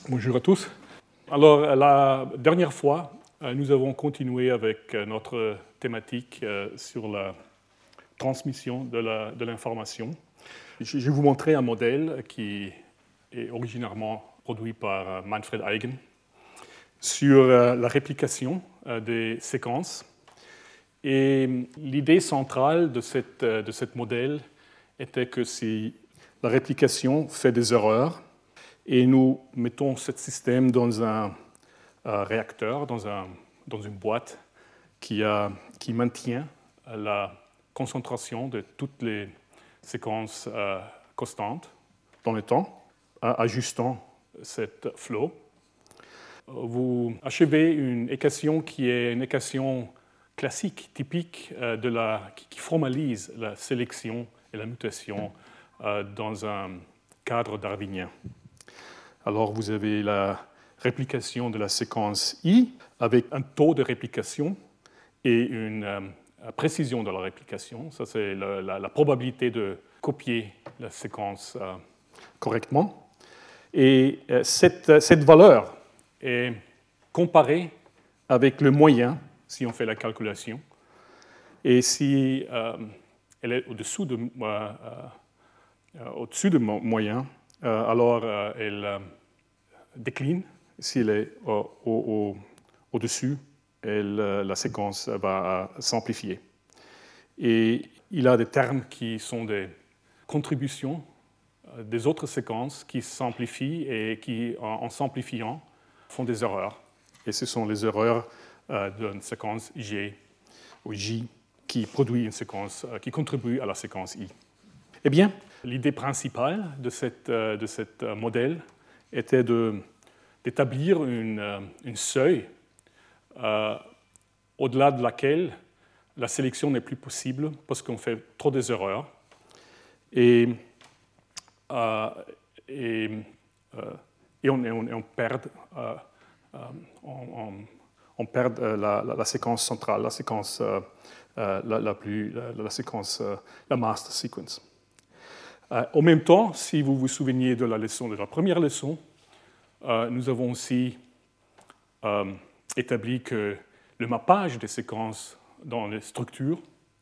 Bonjour à tous. Alors, la dernière fois, nous avons continué avec notre thématique sur la transmission de l'information. Je vais vous montrer un modèle qui est originairement produit par Manfred Eigen sur la réplication des séquences. Et l'idée centrale de ce modèle était que si la réplication fait des erreurs, et nous mettons ce système dans un réacteur, dans une boîte qui maintient la concentration de toutes les séquences constantes dans le temps, ajustant cette flow. Vous achevez une équation qui est une équation classique, typique, qui formalise la sélection et la mutation dans un cadre darwinien. Alors, vous avez la réplication de la séquence I avec un taux de réplication et une précision de la réplication. Ça, c'est la probabilité de copier la séquence correctement. Et cette valeur est comparée avec le moyen, si on fait la calculation. Et si elle est au-dessus de moyen, alors elle décline. Si elle est au-dessus, la séquence va s'amplifier. Et il y a des termes qui sont des contributions des autres séquences qui s'amplifient et qui, en s'amplifiant, font des erreurs. Et ce sont les erreurs d'une séquence G ou J qui produit une séquence, qui contribue à la séquence I. Eh bien, l'idée principale de cet modèle était d'établir une seuil au-delà de laquelle la sélection n'est plus possible parce qu'on fait trop des erreurs. Et on perd la séquence centrale, la séquence, la master sequence. En même temps, si vous vous souvenez de la première leçon, nous avons aussi établi que le mappage des séquences dans les structures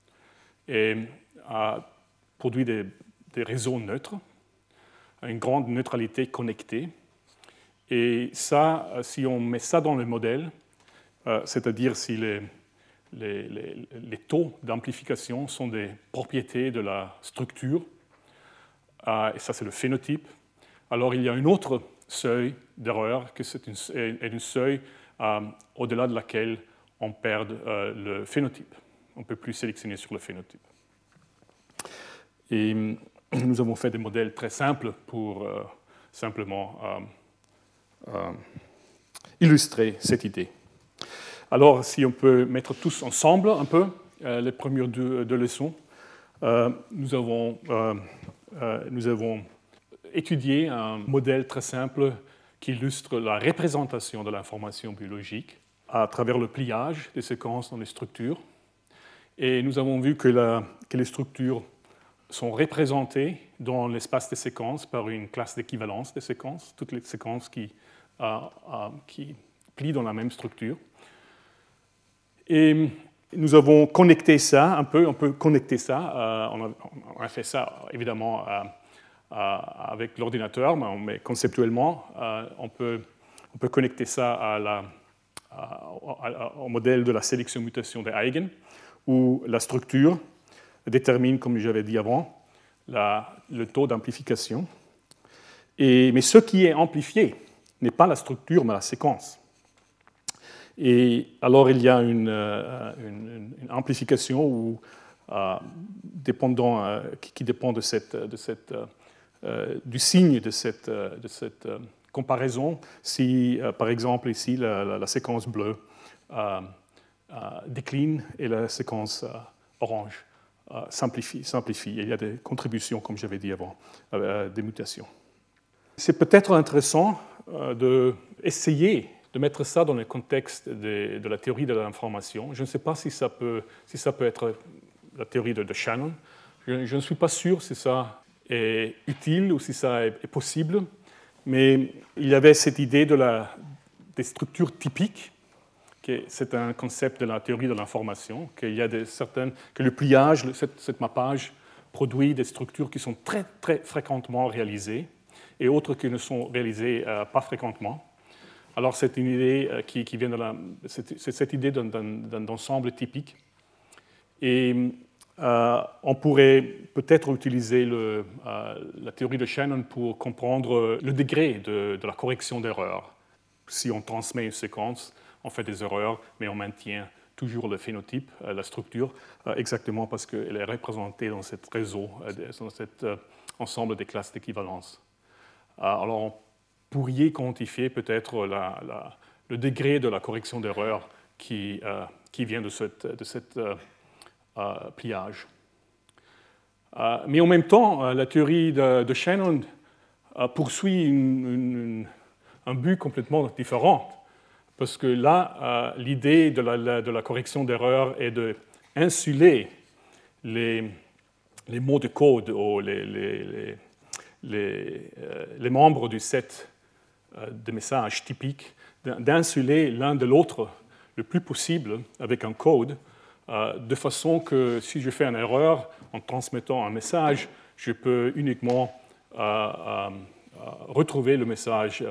a produit des réseaux neutres, une grande neutralité connectée. Et ça, si on met ça dans le modèle, c'est-à-dire si les taux d'amplification sont des propriétés de la structure, et ça c'est le phénotype, alors il y a une autre seuil d'erreur, que c'est une seuil au-delà de laquelle on perd le phénotype. On ne peut plus sélectionner sur le phénotype. Et nous avons fait des modèles très simples pour simplement illustrer cette idée. Alors, si on peut mettre tous ensemble un peu les premières deux leçons, nous avons étudié un modèle très simple qui illustre la représentation de l'information biologique à travers le pliage des séquences dans les structures. Et nous avons vu que les structures sont représentées dans l'espace des séquences par une classe d'équivalence des séquences, toutes les séquences qui plient dans la même structure. Et nous avons connecté ça un peu, on peut connecter ça, on a fait ça évidemment avec l'ordinateur, mais conceptuellement, on peut connecter ça au modèle de la sélection-mutation de Eigen, où la structure détermine, comme j'avais dit avant, le taux d'amplification. Mais ce qui est amplifié n'est pas la structure, mais la séquence. Et alors, il y a une amplification qui dépend du signe de cette comparaison. Si, par exemple, ici, la séquence bleue décline et la séquence orange s'amplifie. Il y a des contributions, comme j'avais dit avant, des mutations. C'est peut-être intéressant d'essayer de mettre ça dans le contexte de la théorie de l'information. Je ne sais pas si ça peut être la théorie de Shannon. Je ne suis pas sûr si ça est utile ou si ça est possible, Mais il y avait cette idée des structures typiques. C'est un concept de la théorie de l'information, que le pliage, cette mappage, produit des structures qui sont très, très fréquemment réalisées et autres qui ne sont réalisées pas fréquemment. Alors, c'est une idée qui vient cette idée d'un ensemble typique. Et on pourrait peut-être utiliser la théorie de Shannon pour comprendre le degré de la correction d'erreurs. Si on transmet une séquence, on fait des erreurs, mais on maintient toujours le phénotype, la structure, exactement parce qu'elle est représentée dans ce réseau, dans cet ensemble des classes d'équivalence. Alors, on pourrait quantifier peut-être le degré de la correction d'erreur qui vient de cette pliage. Mais en même temps, la théorie de Shannon poursuit un but complètement différent. Parce que là, l'idée de la correction d'erreur est d'insuler les mots de code ou les membres du set de messages typiques, d'insuler l'un de l'autre le plus possible avec un code, de façon que si je fais une erreur en transmettant un message, je peux uniquement retrouver le message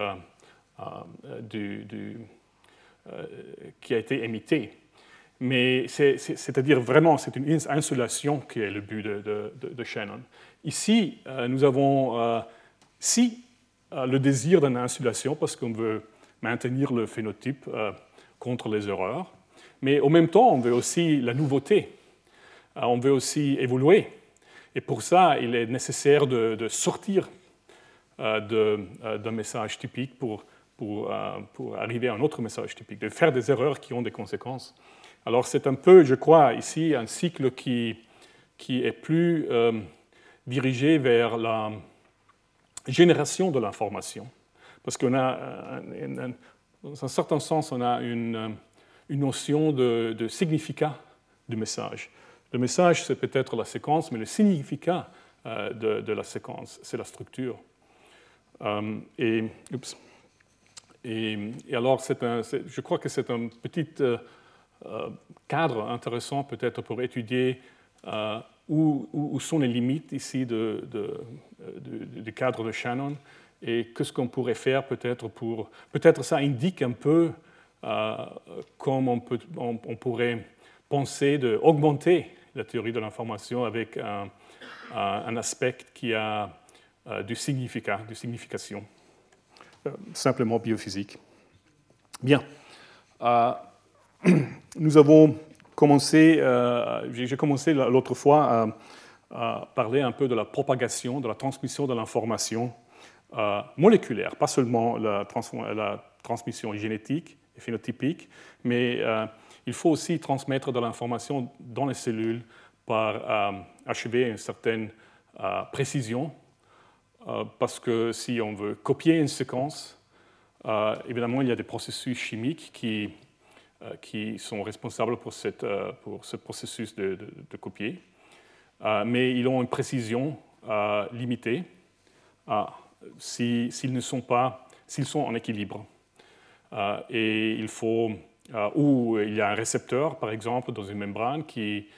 qui a été émité. Mais c'est-à-dire vraiment, c'est une insulation qui est le but de Shannon. Ici, nous avons le désir d'une insulation parce qu'on veut maintenir le phénotype contre les erreurs, mais en même temps, on veut aussi la nouveauté. On veut aussi évoluer. Et pour ça, il est nécessaire de sortir d'un message typique pour arriver à un autre message typique, de faire des erreurs qui ont des conséquences. Alors c'est un peu, je crois, ici, un cycle qui est plus dirigé vers la génération de l'information. Parce qu'on a, dans un certain sens, on a une notion de significat du message. Le message, c'est peut-être la séquence, mais le significat de la séquence, c'est la structure. Et alors, je crois que c'est un petit cadre intéressant peut-être pour étudier où sont les limites ici du cadre de Shannon et qu'est-ce qu'on pourrait faire peut-être pour... Peut-être ça indique un peu comment on pourrait penser d'augmenter la théorie de l'information avec un aspect qui a du signification. Simplement biophysique. Bien. Nous avons commencé, j'ai commencé l'autre fois à parler un peu de la propagation, de la transmission de l'information moléculaire, pas seulement la transmission génétique et phénotypique, mais il faut aussi transmettre de l'information dans les cellules par achever une certaine précision. Parce que si on veut copier une séquence, évidemment, il y a des processus chimiques qui sont responsables pour ce processus de copier, mais ils ont une précision limitée s'ils sont en équilibre. Et il faut, ou il y a un récepteur, par exemple, dans une membrane qui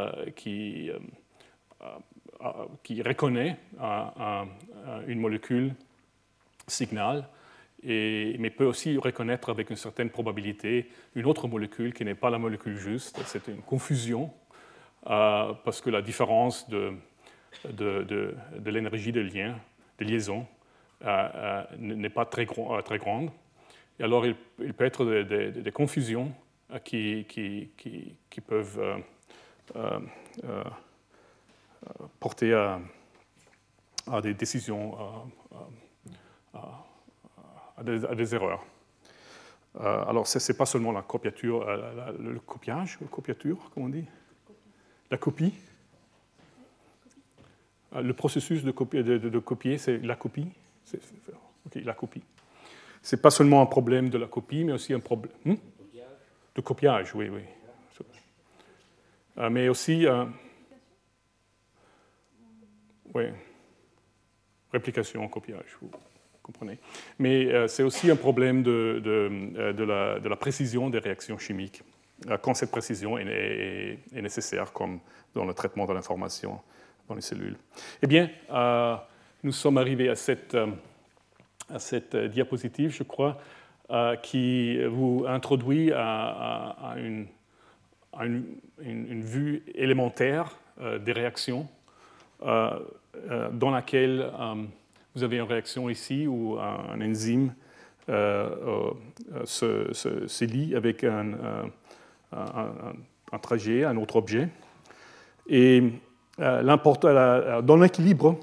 reconnaît une molécule signal, mais peut aussi reconnaître avec une certaine probabilité une autre molécule qui n'est pas la molécule juste. C'est une confusion, parce que la différence de l'énergie de liaison n'est pas très grande. Et alors, il peut être des confusions qui peuvent porter à des décisions, à des erreurs. Alors, ce n'est pas seulement la copiature, le copiage, copiature, comme on dit, la copie. Le processus de copier, c'est la copie. Okay, la copie. Ce n'est pas seulement un problème de la copie, mais aussi un problème de copiage, oui. Mais aussi, oui, réplication, copiage. comprenez. Mais c'est aussi un problème de la précision des réactions chimiques, quand cette précision est nécessaire, comme dans le traitement de l'information dans les cellules. Eh bien, nous sommes arrivés à cette diapositive, je crois, qui vous introduit à une vue élémentaire des réactions, dans laquelle vous avez une réaction ici où un enzyme se lie avec un trajet, un autre objet. Et dans l'équilibre,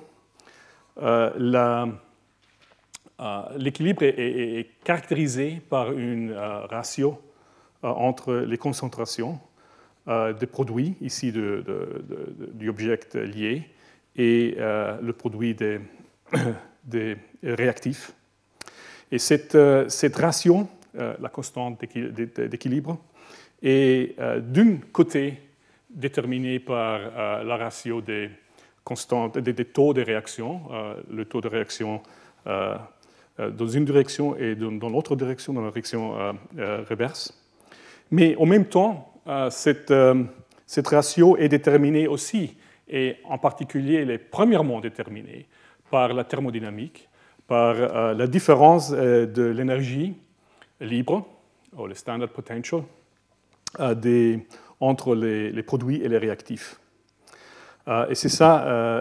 l'équilibre est caractérisé par une ratio entre les concentrations des produits, ici du objet lié, et le produit des réactifs. Et cette ratio, la constante d'équilibre, est d'un côté déterminée par la ratio des taux de réaction, le taux de réaction dans une direction et dans l'autre direction, dans la direction reverse. Mais en même temps, cette ratio est déterminée aussi, et en particulier elle est premièrement déterminée par la thermodynamique, par la différence de l'énergie libre, ou le standard potential, entre les produits et les réactifs. Et c'est ça,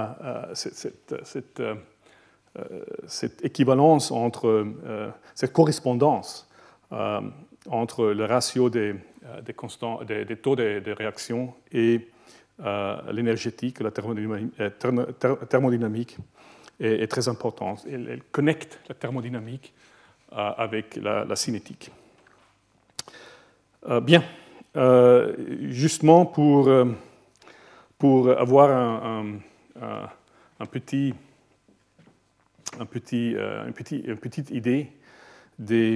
cette équivalence cette correspondance entre le ratio des taux de réaction et l'énergétique, la thermodynamique est très importante. Elle connecte la thermodynamique avec la cinétique. Bien, justement pour avoir une petite idée de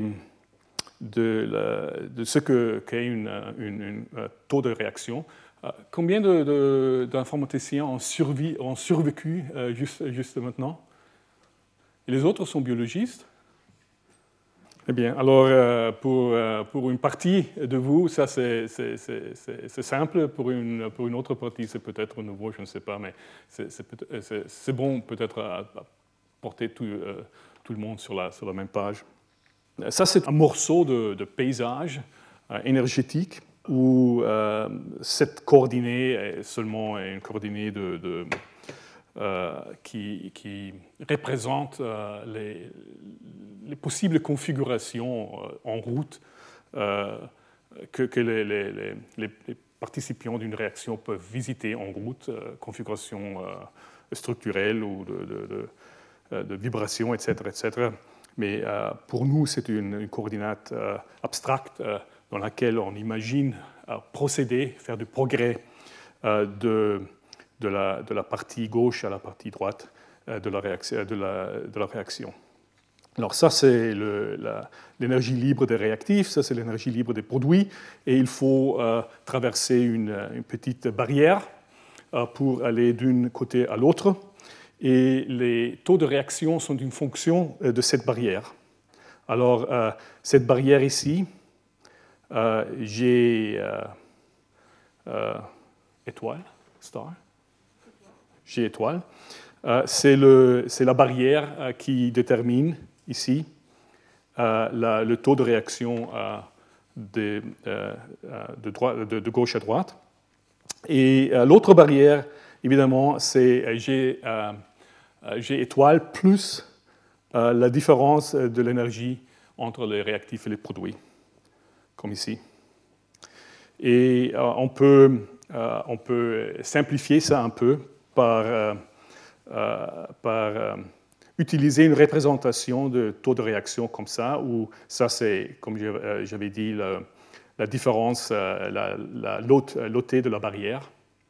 ce qu'est un taux de réaction. Combien d'informaticiens ont survécu juste maintenant? Et les autres sont biologistes? Eh bien, alors, pour une partie de vous, ça c'est simple. Pour une autre partie, c'est peut-être nouveau, je ne sais pas, mais c'est bon peut-être à porter tout le monde sur la même page. Ça, c'est un morceau de paysage énergétique où cette coordonnée est seulement une coordonnée qui représente les possibles configurations en route que les participants d'une réaction peuvent visiter en route, configurations structurelles ou de vibrations, etc., etc. Mais pour nous, c'est une coordinate abstracte dans laquelle on imagine procéder, faire du progrès de la partie gauche à la partie droite de la réaction. Alors ça, c'est l'énergie libre des réactifs, ça c'est l'énergie libre des produits, et il faut traverser une petite barrière pour aller d'un côté à l'autre. Et les taux de réaction sont une fonction de cette barrière. Alors, cette barrière ici, j'ai étoile, star, j'ai étoile. C'est la barrière qui détermine ici le taux de réaction de gauche à droite. Et l'autre barrière, évidemment, c'est G étoile plus la différence de l'énergie entre les réactifs et les produits, comme ici. Et on peut simplifier ça un peu par utiliser une représentation de taux de réaction comme ça, où ça c'est, comme j'avais dit, la différence, l'OT de la barrière.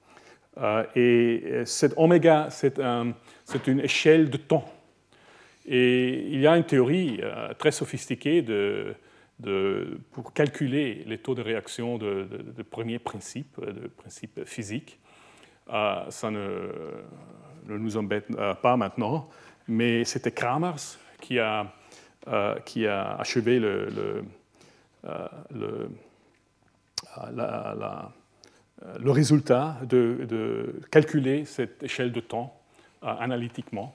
Et cette oméga, c'est une échelle de temps. Et il y a une théorie très sophistiquée pour calculer les taux de réaction de premiers principes, de principes physiques. Ça ne nous embête pas maintenant, mais c'était Kramers qui a achevé le résultat de calculer cette échelle de temps analytiquement,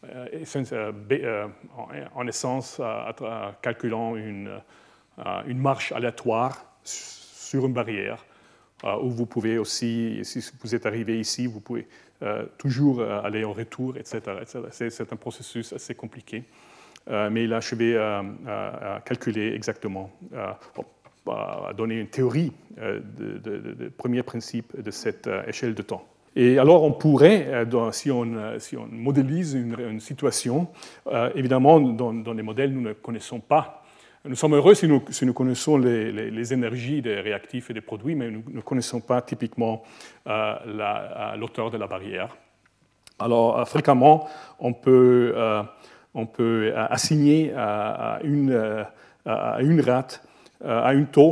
en essence calculant une marche aléatoire sur une barrière, où vous pouvez aussi, si vous êtes arrivé ici, vous pouvez toujours aller en retour, etc. C'est un processus assez compliqué, mais il a achevé à calculer exactement, à donner une théorie de premier principe de cette échelle de temps. Et alors on pourrait, si on modélise une situation, évidemment dans les modèles nous ne connaissons pas. Nous sommes heureux si nous connaissons les énergies des réactifs et des produits, mais nous ne connaissons pas typiquement l'auteur de la barrière. Alors fréquemment on peut assigner à une rate, à un taux,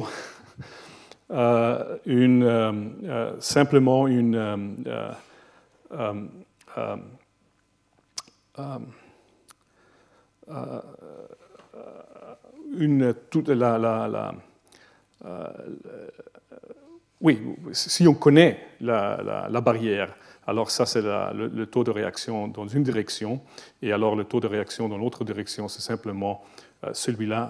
simplement oui, si on connaît la barrière, alors ça c'est le taux de réaction dans une direction, et alors le taux de réaction dans l'autre direction, c'est simplement celui-là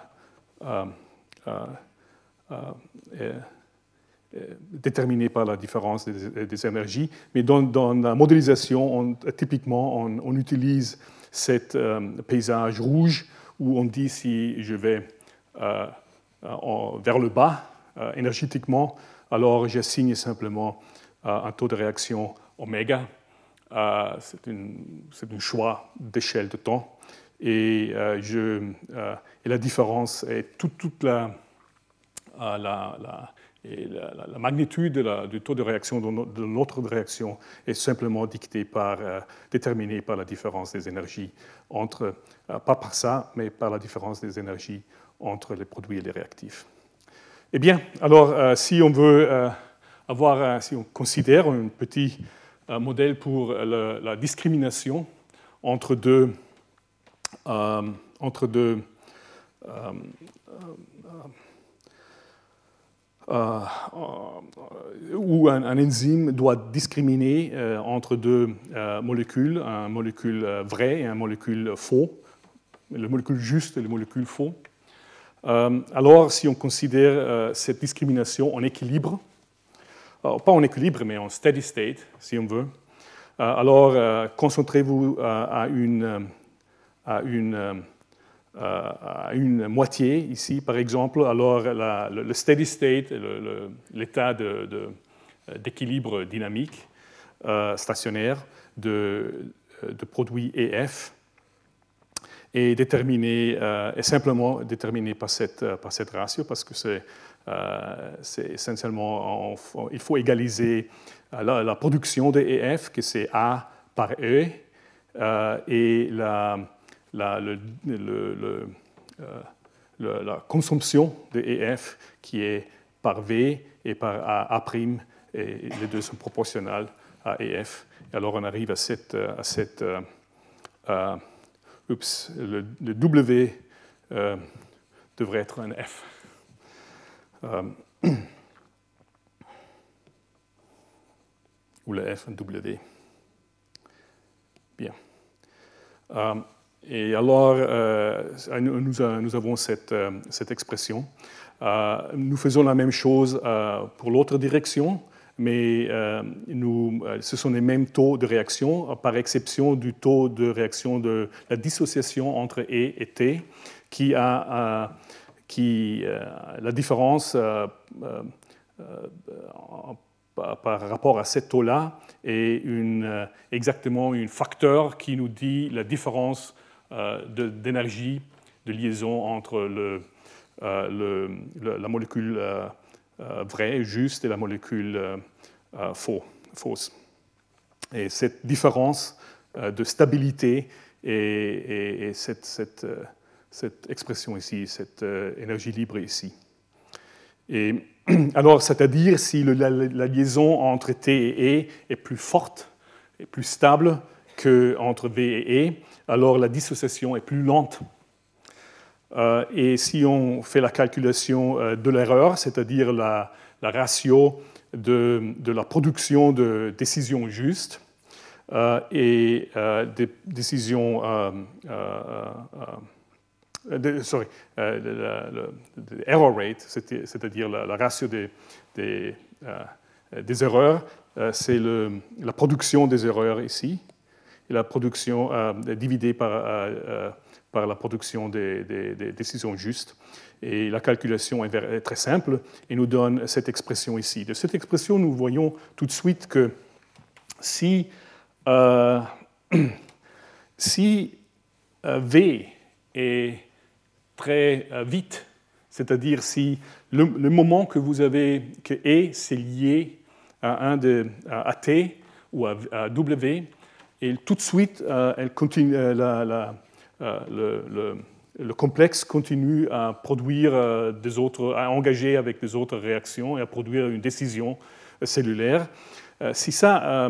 déterminé par la différence des énergies. Mais dans la modélisation, typiquement, on utilise cet paysage rouge où on dit si je vais vers le bas énergétiquement, alors j'assigne simplement un taux de réaction oméga. C'est un choix d'échelle de temps. Et la différence est toute la magnitude du taux de réaction de notre réaction est simplement déterminée par la différence des énergies pas par ça, mais par la différence des énergies entre les produits et les réactifs. Eh bien, alors, si on veut si on considère un petit modèle pour la discrimination entre deux où un enzyme doit discriminer entre deux molécules, une molécule vraie et une molécule faux, le molécule juste et le molécule faux. Alors, si on considère cette discrimination en équilibre, pas en équilibre, mais en steady state, si on veut, alors concentrez-vous à une moitié ici, par exemple. Alors, le steady state, l'état d'équilibre dynamique stationnaire de produit EF, est simplement déterminé par cette ratio, parce que c'est essentiellement, il faut égaliser la production de EF, que c'est A par E, et la consommation de EF qui est par V et par A', et les deux sont proportionnels à EF. Et alors on arrive à le W devrait être un F. Ou le F, un W. Bien. Et alors, nous avons cette expression. Nous faisons la même chose pour l'autre direction, mais ce sont les mêmes taux de réaction, par exception du taux de réaction de la dissociation entre E et T, qui a la différence par rapport à ce taux-là est exactement un facteur qui nous dit la différence d'énergie de liaison entre la molécule vraie, juste, et la molécule fausse. Et cette différence de stabilité et cette expression ici, cette énergie libre ici. Et alors, c'est-à-dire si la liaison entre T et E est plus forte et plus stable qu'entre V et E, alors la dissociation est plus lente. Et si on fait la calculation de l'erreur, c'est-à-dire la ratio de la production de décisions justes et des décisions error rate, c'est-à-dire la ratio des erreurs, c'est la production des erreurs ici, et la production dividée par la production des décisions justes. Et la calculation est très simple et nous donne cette expression ici. De cette expression, nous voyons tout de suite que si V est très vite, c'est-à-dire si le moment que vous avez que E c'est lié à T ou à W, et tout de suite elle continue, le complexe continue à produire à engager avec des autres réactions et à produire une décision cellulaire. Si ça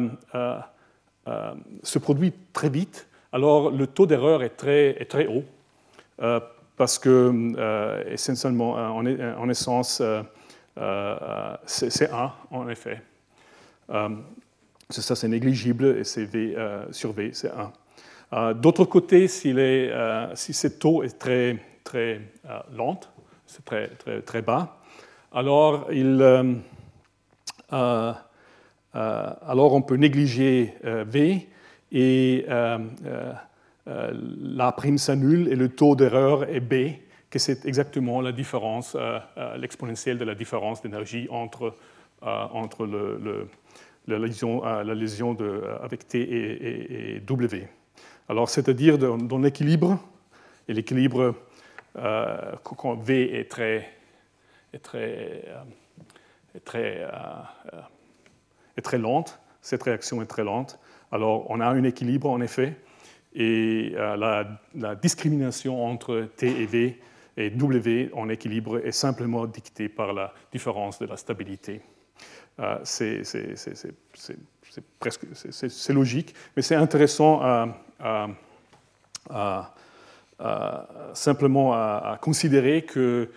se produit très vite, alors le taux d'erreur est très haut, parce que essentiellement, en essence, c'est 1, en effet. Ça, c'est négligible, et c'est V sur V, c'est 1. D'autre côté, si ce taux est très lent, c'est très bas, alors on peut négliger V et la prime s'annule et le taux d'erreur est B, que c'est exactement la différence, l'exponentielle de la différence d'énergie entre la lésion avec T et W. Alors, c'est-à-dire dans l'équilibre, et l'équilibre quand V est très lente, cette réaction est très lente, alors on a un équilibre en effet, et la discrimination entre T et V et W en équilibre est simplement dictée par la différence de la stabilité. C'est logique, mais c'est intéressant simplement à considérer que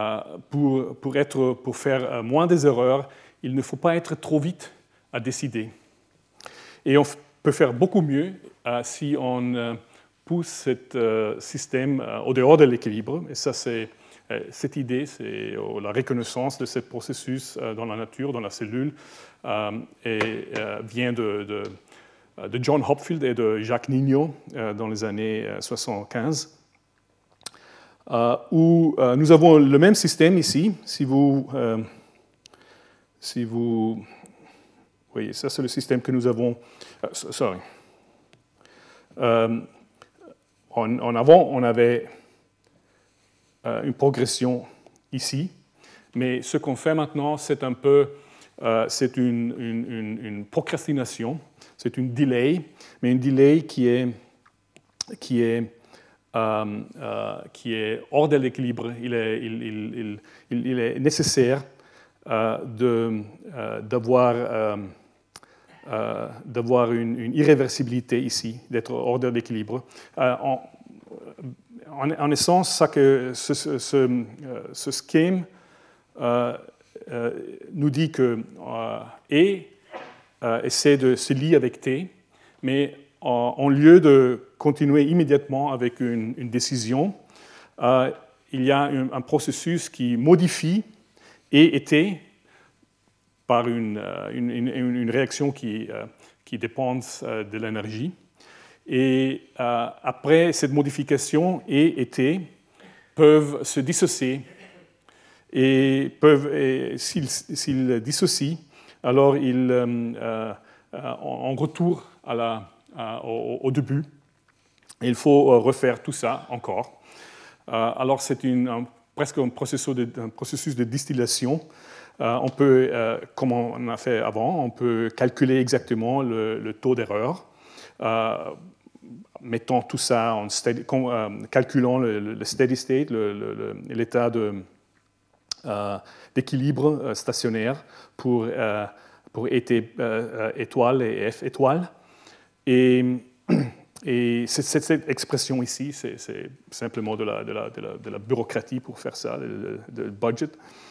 pour faire moins des erreurs, il ne faut pas être trop vite à décider. Et on peut faire beaucoup mieux si on pousse ce système au dehors de l'équilibre. Et ça, cette idée, c'est la reconnaissance de ce processus dans la nature, dans la cellule, et vient de John Hopfield et de Jacques Nignot dans les années 75, où nous avons le même système ici. Si vous voyez, ça c'est le système que nous avons. En avant, on avait une progression ici, mais ce qu'on fait maintenant, c'est un peu, c'est une procrastination, c'est une delay, mais une delay qui est hors de l'équilibre. Il est nécessaire d'avoir une irréversibilité ici, d'être hors de l'équilibre. En essence, ce schème nous dit que E essaie de se lier avec T, mais en lieu de continuer immédiatement avec une décision, il y a un processus qui modifie E et T par une réaction qui dépend de l'énergie. Et après cette modification, E et T peuvent se dissocier. Et s'ils dissocient, alors on retourne au début. Et il faut refaire tout ça encore. Alors c'est presque un processus de distillation. On peut, comme on a fait avant, on peut calculer exactement le taux d'erreur, mettant tout ça calculant le steady state, l'état d'équilibre stationnaire pour ET étoile et F étoile. Et Et cette expression ici, c'est simplement de la bureaucratie pour faire ça, de budget.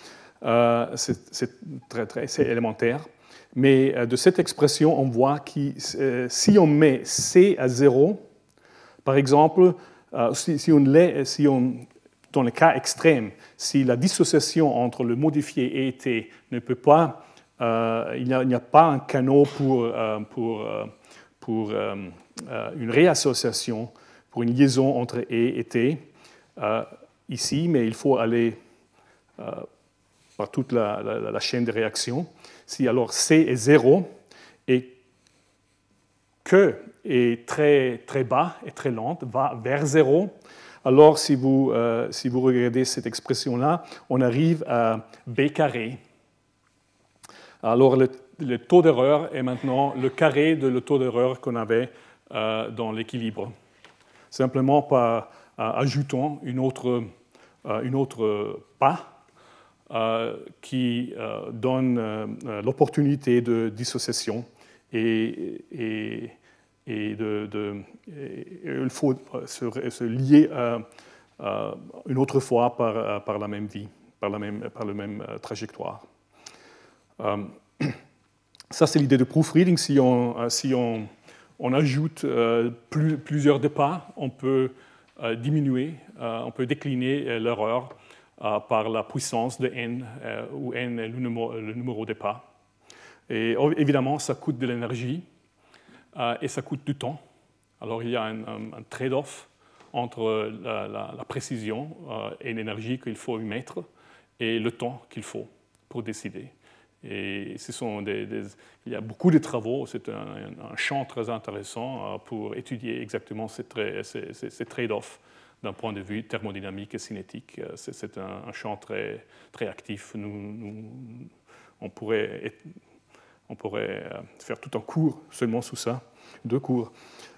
C'est élémentaire. Mais de cette expression, on voit que si on met C à 0, par exemple, si on, dans le cas extrême, si la dissociation entre le modifié et T ne peut pas, il n'y a pas un canal pour une réassociation, pour une liaison entre E et T ici, mais il faut aller par toute la chaîne de réaction. Si alors C est 0 et que est très, très bas et très lente, va vers 0, alors si vous regardez cette expression-là, on arrive à B carré. Alors le taux d'erreur est maintenant le carré de le taux d'erreur qu'on avait dans l'équilibre. Simplement par ajoutant une autre pas qui donne l'opportunité de dissociation et il faut se lier une autre fois par la même vie, par la même trajectoire. Ça, c'est l'idée de proofreading. Si on ajoute plusieurs de pas, on peut diminuer, on peut décliner l'erreur par la puissance de n, où n est le numéro des pas. Et évidemment, ça coûte de l'énergie et ça coûte du temps. Alors, il y a un trade-off entre la précision et l'énergie qu'il faut y mettre et le temps qu'il faut pour décider. Et il y a beaucoup de travaux, c'est un champ très intéressant pour étudier exactement ces trade-offs d'un point de vue thermodynamique et cinétique. C'est un champ très, très actif. On pourrait faire tout un cours seulement sous ça, 2 cours.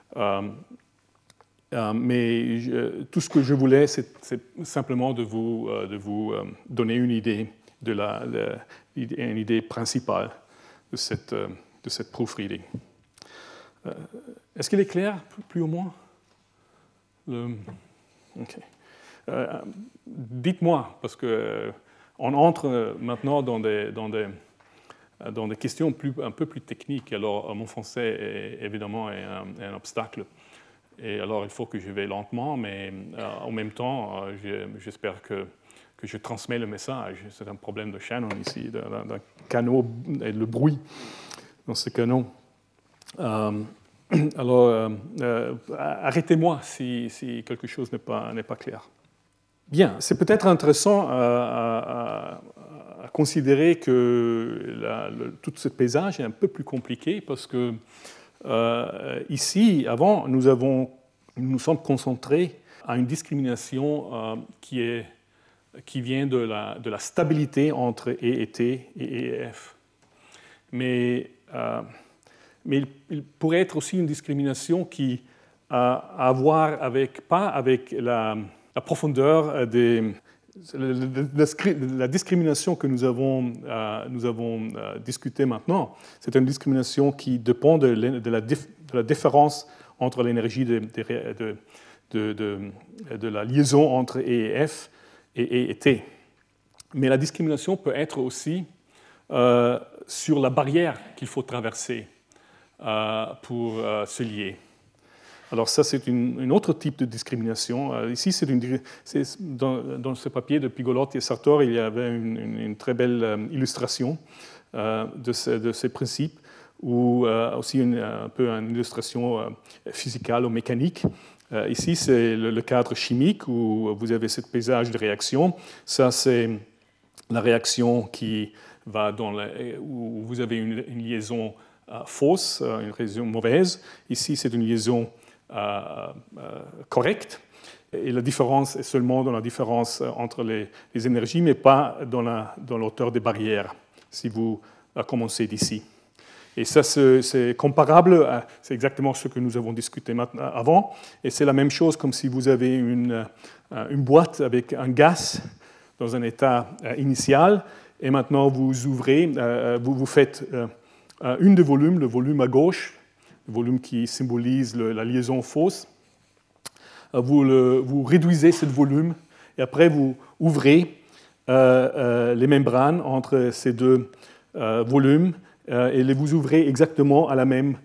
Mais tout ce que je voulais, c'est simplement de vous donner une idée une idée principale de cette proofreading. Est-ce qu'il est clair, plus ou moins? Okay. Dites-moi, parce qu'on entre maintenant dans des questions un peu plus techniques. Alors, mon français, évidemment, est un obstacle. Et alors, il faut que je vais lentement, mais en même temps, j'espère que je transmets le message. C'est un problème de Shannon ici, d'un canot et le bruit dans ce canot. Alors, arrêtez-moi si quelque chose n'est pas clair. Bien, c'est peut-être intéressant à considérer que tout ce paysage est un peu plus compliqué parce que ici, avant, nous nous sommes concentrés à une discrimination qui vient de la stabilité entre E et T et E et F. Mais il pourrait être aussi une discrimination qui a à voir pas avec la profondeur la discrimination que nous avons discutée maintenant. C'est une discrimination qui dépend de la différence entre l'énergie de la liaison entre E et F et T. Mais la discrimination peut être aussi sur la barrière qu'il faut traverser pour se lier. Alors ça, c'est un autre type de discrimination. Ici, dans ce papier de Pigolotti et Sartor, il y avait une très belle illustration de ces principes, ou aussi un peu une illustration physicale ou mécanique. Ici, c'est le cadre chimique où vous avez ce paysage de réaction. Ça, c'est la réaction qui va où vous avez une liaison fausse, une liaison mauvaise. Ici, c'est une liaison correcte. Et la différence est seulement dans la différence entre les énergies, mais pas dans l'auteur des barrières, si vous commencez d'ici. Et ça, c'est comparable, c'est exactement ce que nous avons discuté avant, et c'est la même chose comme si vous avez une boîte avec un gaz dans un état initial, et maintenant vous ouvrez, vous faites une de volume, le volume à gauche, volume qui symbolise la liaison fausse. Vous réduisez ce volume et après vous ouvrez les membranes entre ces deux volumes et les vous ouvrez exactement à le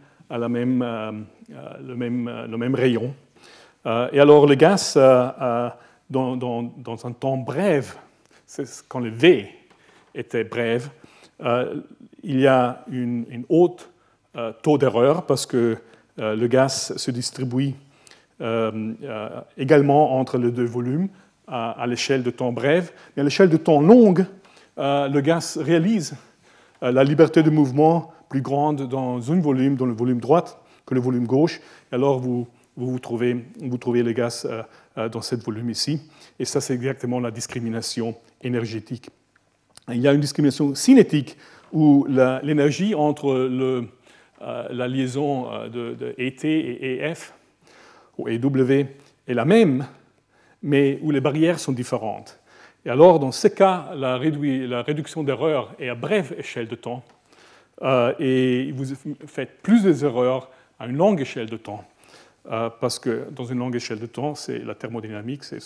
même rayon. Et alors le gaz, dans un temps bref, quand le V était bref, il y a une haute taux d'erreur parce que le gaz se distribue également entre les deux volumes à l'échelle de temps bref. Mais à l'échelle de temps longue, le gaz réalise la liberté de mouvement plus grande dans le volume droit, que le volume gauche. Et alors vous trouvez le gaz dans ce volume ici. Et ça, c'est exactement la discrimination énergétique. Il y a une discrimination cinétique où l'énergie entre la liaison de ET et EF ou EW est la même, mais où les barrières sont différentes. Et alors, dans ce cas, la réduction d'erreurs est à brève échelle de temps, et vous faites plus d'erreurs à une longue échelle de temps, parce que dans une longue échelle de temps, c'est la thermodynamique, c'est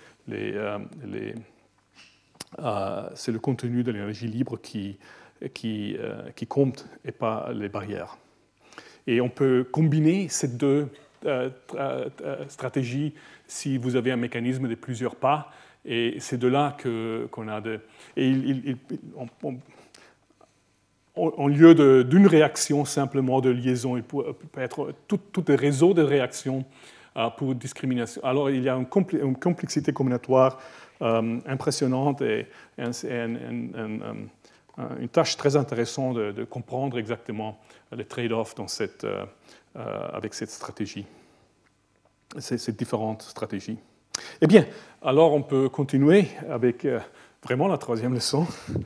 le contenu de l'énergie libre qui compte et pas les barrières. Et on peut combiner ces deux stratégies si vous avez un mécanisme de plusieurs pas, et c'est de là qu'on a en lieu d'une réaction simplement de liaison, il peut être tout un réseau de réactions pour discrimination. Alors il y a une complexité combinatoire impressionnante et une tâche très intéressante de comprendre exactement les trade-offs avec cette stratégie, ces différentes stratégies. Eh bien, alors on peut continuer avec vraiment la troisième leçon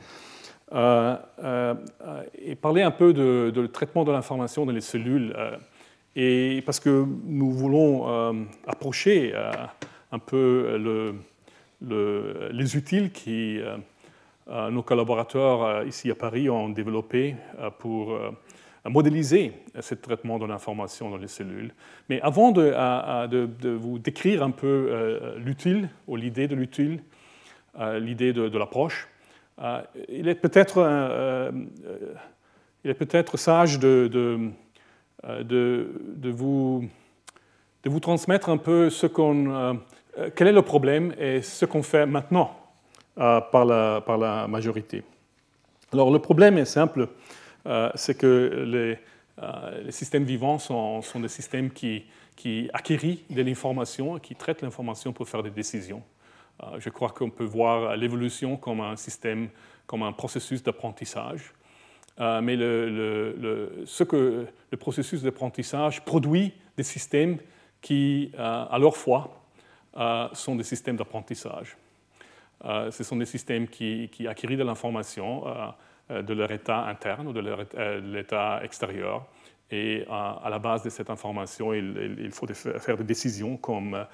et parler un peu de traitement de l'information dans les cellules. Et parce que nous voulons approcher un peu les utiles qui nos collaborateurs ici à Paris ont développés pour modéliser ce traitement de l'information dans les cellules. Mais avant de vous décrire un peu l'utile, ou l'idée de l'utile, l'idée de l'approche, il est peut-être sage de vous transmettre un peu quel est le problème et ce qu'on fait maintenant par la majorité. Alors le problème est simple, c'est que les systèmes vivants sont des systèmes qui acquérir de l'information et qui traitent l'information pour faire des décisions. Je crois qu'on peut voir l'évolution comme un système, comme un processus d'apprentissage. Mais le processus d'apprentissage produit des systèmes qui, à leur fois, sont des systèmes d'apprentissage. Ce sont des systèmes qui acquérir de l'information de leur état interne ou de l'état extérieur. Et à la base de cette information, il faut faire des décisions comme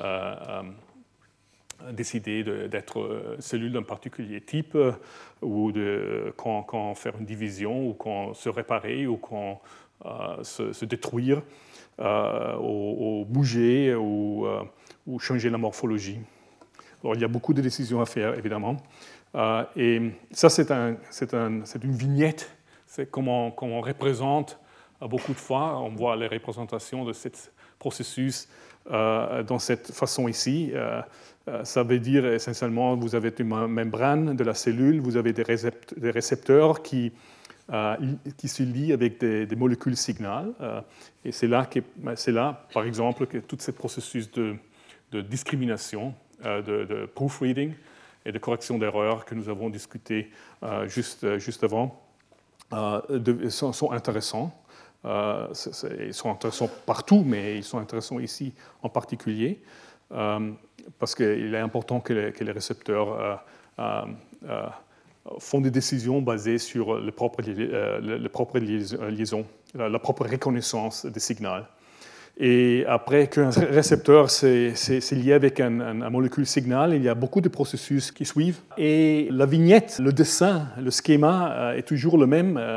décider d'être cellule d'un particulier type, ou quand faire une division, ou quand se réparer, ou quand se détruire, ou bouger, ou changer la morphologie. Alors, il y a beaucoup de décisions à faire, évidemment. Et ça, c'est une vignette. C'est comment on représente beaucoup de fois. On voit les représentations de ce processus dans cette façon ici. Ça veut dire essentiellement, vous avez une membrane de la cellule, vous avez des récepteurs qui se lient avec des molécules signales. Et c'est là, par exemple, que tout ce processus de discrimination, de proofreading et de correction d'erreurs que nous avons discuté juste avant sont intéressants. Ils sont intéressants partout, mais ils sont intéressants ici en particulier, parce qu'il est important que les récepteurs font des décisions basées sur les propres liaisons, la propre reconnaissance des signaux. Et après qu'un récepteur s'est lié avec une molécule signal, il y a beaucoup de processus qui suivent. Et la vignette, le dessin, le schéma est toujours le même.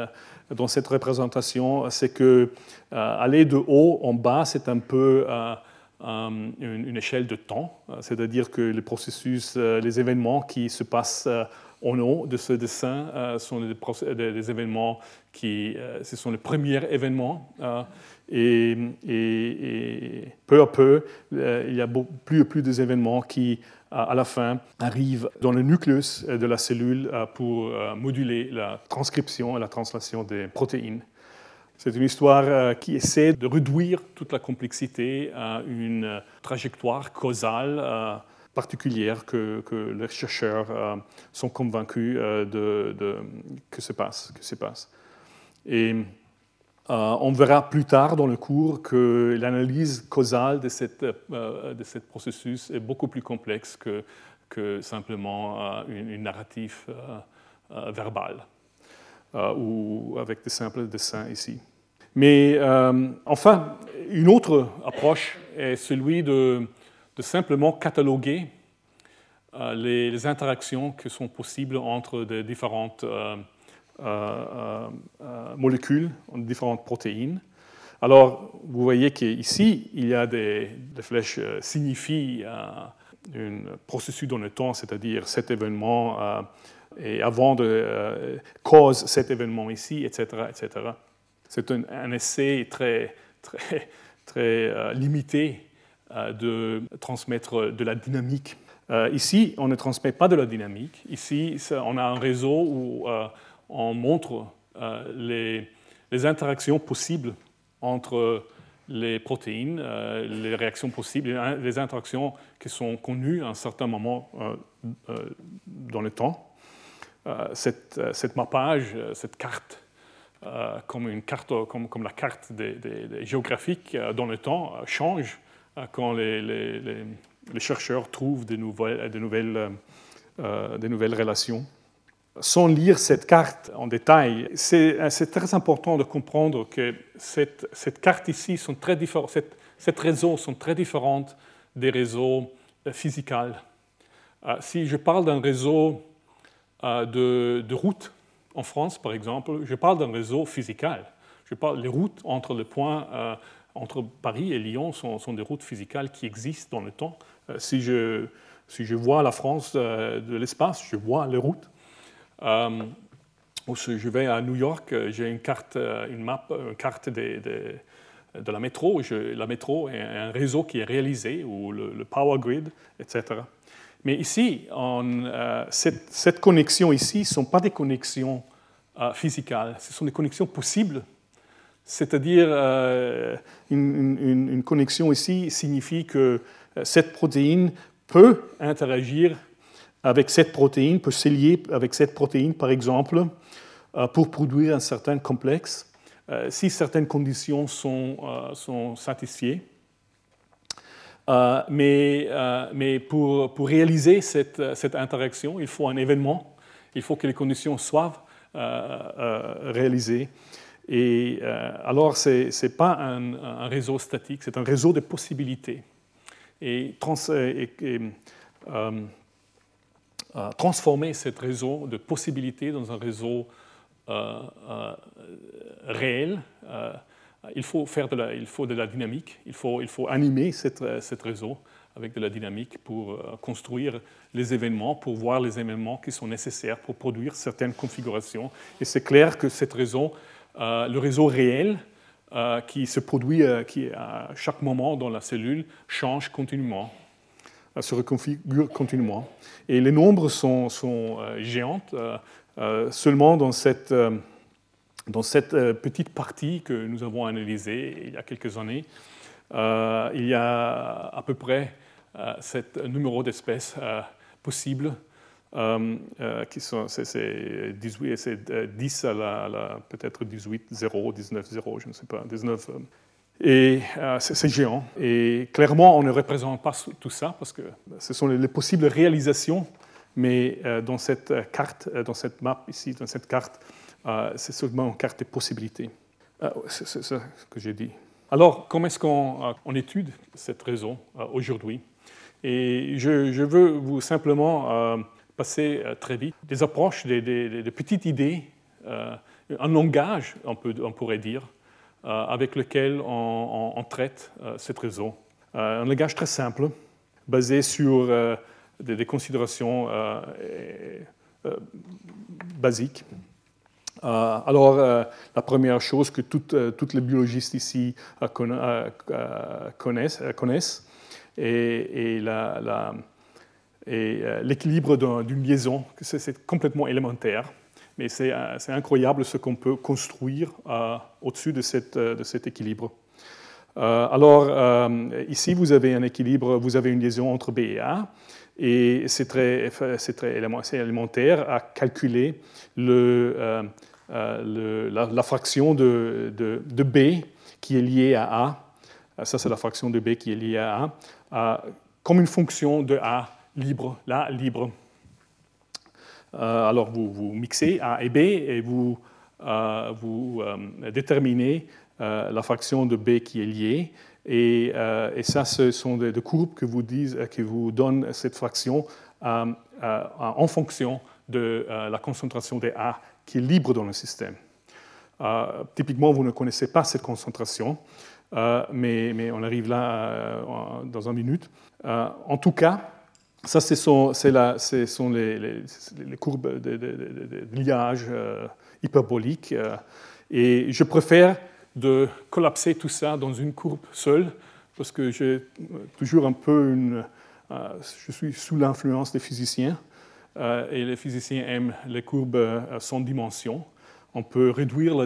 dans cette représentation, c'est que aller de haut en bas, c'est un peu une échelle de temps, c'est-à-dire que les processus, les événements qui se passent en haut de ce dessin sont des événements ce sont les premiers événements, et peu à peu, il y a plus et plus d'événements qui, à la fin, arrivent dans le nucléus de la cellule pour moduler la transcription et la translation des protéines. C'est une histoire qui essaie de réduire toute la complexité à une trajectoire causale particulière que les chercheurs sont convaincus que se passe. Et on verra plus tard dans le cours que l'analyse causale de ce processus est beaucoup plus complexe que simplement une narrative verbale. Ou avec des simples dessins ici. Mais enfin, une autre approche est celui de simplement cataloguer les interactions qui sont possibles entre des différentes molécules, différentes protéines. Alors, vous voyez qu'ici, il y a des flèches signifient un processus dans le temps, c'est-à-dire cet événement et avant de cause cet événement ici, etc., etc. C'est un essai très limité de transmettre de la dynamique. Ici, on ne transmet pas de la dynamique. Ici, on a un réseau où on montre les interactions possibles entre les protéines, les réactions possibles, les interactions qui sont connues à un certain moment dans le temps. Cette mappage, cette carte, comme la carte des géographiques dans le temps, change quand les chercheurs trouvent de nouvelles relations. Sans lire cette carte en détail, c'est très important de comprendre que cette carte ici sont très différentes. Ces réseaux sont très différents des réseaux physicals. Si je parle d'un réseau de routes en France, par exemple, je parle d'un réseau physical. Les routes entre les points, entre Paris et Lyon sont des routes physicales qui existent dans le temps. Si je vois la France de l'espace, je vois les routes. Ou si je vais à New York, j'ai une carte de la métro. La métro est un réseau qui est réalisé, ou le power grid, etc. Mais ici, cette connexion ici ne sont pas des connexions physicales, ce sont des connexions possibles. C'est-à-dire, une connexion ici signifie que cette protéine peut interagir avec cette protéine, peut se lier avec cette protéine, par exemple, pour produire un certain complexe, si certaines conditions sont satisfaites. Mais pour réaliser cette interaction, il faut un événement, il faut que les conditions soient réalisées. Et alors, ce n'est pas un réseau statique, c'est un réseau de possibilités. Et transformer ce réseau de possibilités dans un réseau réel, il faut de la dynamique, il faut animer ce réseau avec de la dynamique pour construire les événements, pour voir les événements qui sont nécessaires pour produire certaines configurations. Et c'est clair que le réseau réel qui se produit qui à chaque moment dans la cellule change continuellement, se reconfigure continuellement. Et les nombres sont géantes. Seulement dans cette petite partie que nous avons analysée il y a quelques années, il y a à peu près cet numéro d'espèces possibles, c'est 10 à peut-être 18, 0, 19, 0, je ne sais pas, 19. Et c'est géant. Et clairement, on ne représente pas tout ça parce que ce sont les possibles réalisations, mais dans cette carte, dans cette map ici, dans cette carte, c'est seulement une carte des possibilités. C'est ça que j'ai dit. Alors, comment est-ce qu'on étudie ce réseau aujourd'hui? Et je veux vous simplement passer très vite des approches, des petites idées un langage, on pourrait dire, avec lequel on traite cette réseau. Un langage très simple, basé sur des considérations basiques. Alors, la première chose que toutes les biologistes ici connaissent est l'équilibre d'une liaison. C'est complètement élémentaire, mais c'est incroyable ce qu'on peut construire au-dessus de cet équilibre. Alors, ici, vous avez un équilibre, vous avez une liaison entre B et A, et c'est très élémentaire à calculer la fraction de B qui est liée à A. Ça, c'est la fraction de B qui est liée à A, comme une fonction de A libre, là, libre. Alors, vous mixez A et B et vous déterminez la fraction de B qui est liée. Et ça, ce sont des courbes qui vous donnent cette fraction en fonction de la concentration de A qui est libre dans le système. Typiquement, vous ne connaissez pas cette concentration, mais on arrive là dans une minute. En tout cas, ça, ce sont les courbes de liage hyperbolique. Et je préfère de collapser tout ça dans une courbe seule, parce que j'ai toujours un peu je suis sous l'influence des physiciens, et les physiciens aiment les courbes sans dimension. On peut réduire,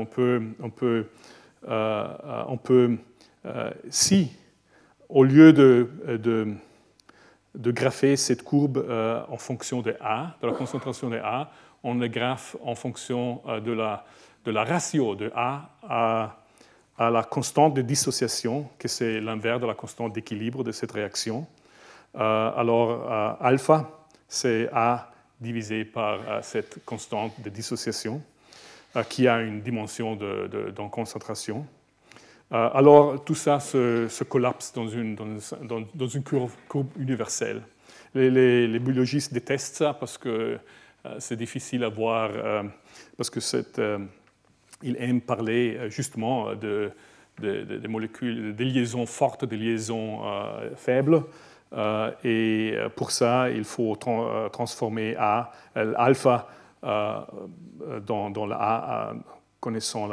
si au lieu de grapher cette courbe en fonction de A, de la concentration de A, on le graphe en fonction de la ratio de A à la constante de dissociation, que c'est l'inverse de la constante d'équilibre de cette réaction. Alors, alpha, c'est A divisé par cette constante de dissociation, qui a une dimension de concentration. Alors, tout ça se collapse dans une courbe universelle. Les biologistes détestent ça parce que c'est difficile à voir, parce que ils aiment parler justement des molécules, des liaisons fortes, des liaisons faibles. Et pour ça, il faut transformer alpha dans la A, connaissant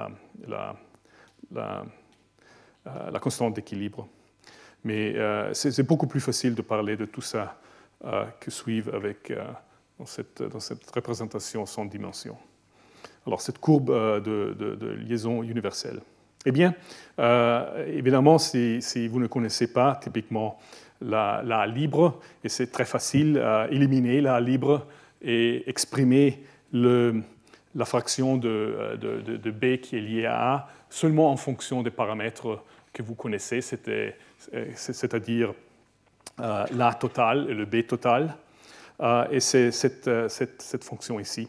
la constante d'équilibre. Mais c'est beaucoup plus facile de parler de tout ça que suivre dans cette représentation sans dimension. Alors, cette courbe de liaison universelle. Eh bien, évidemment, si vous ne connaissez pas typiquement la libre, et c'est très facile à éliminer la libre et exprimer la fraction de B qui est liée à A seulement en fonction des paramètres que vous connaissez, c'est-à-dire l'A total et le B total. Et c'est cette fonction ici.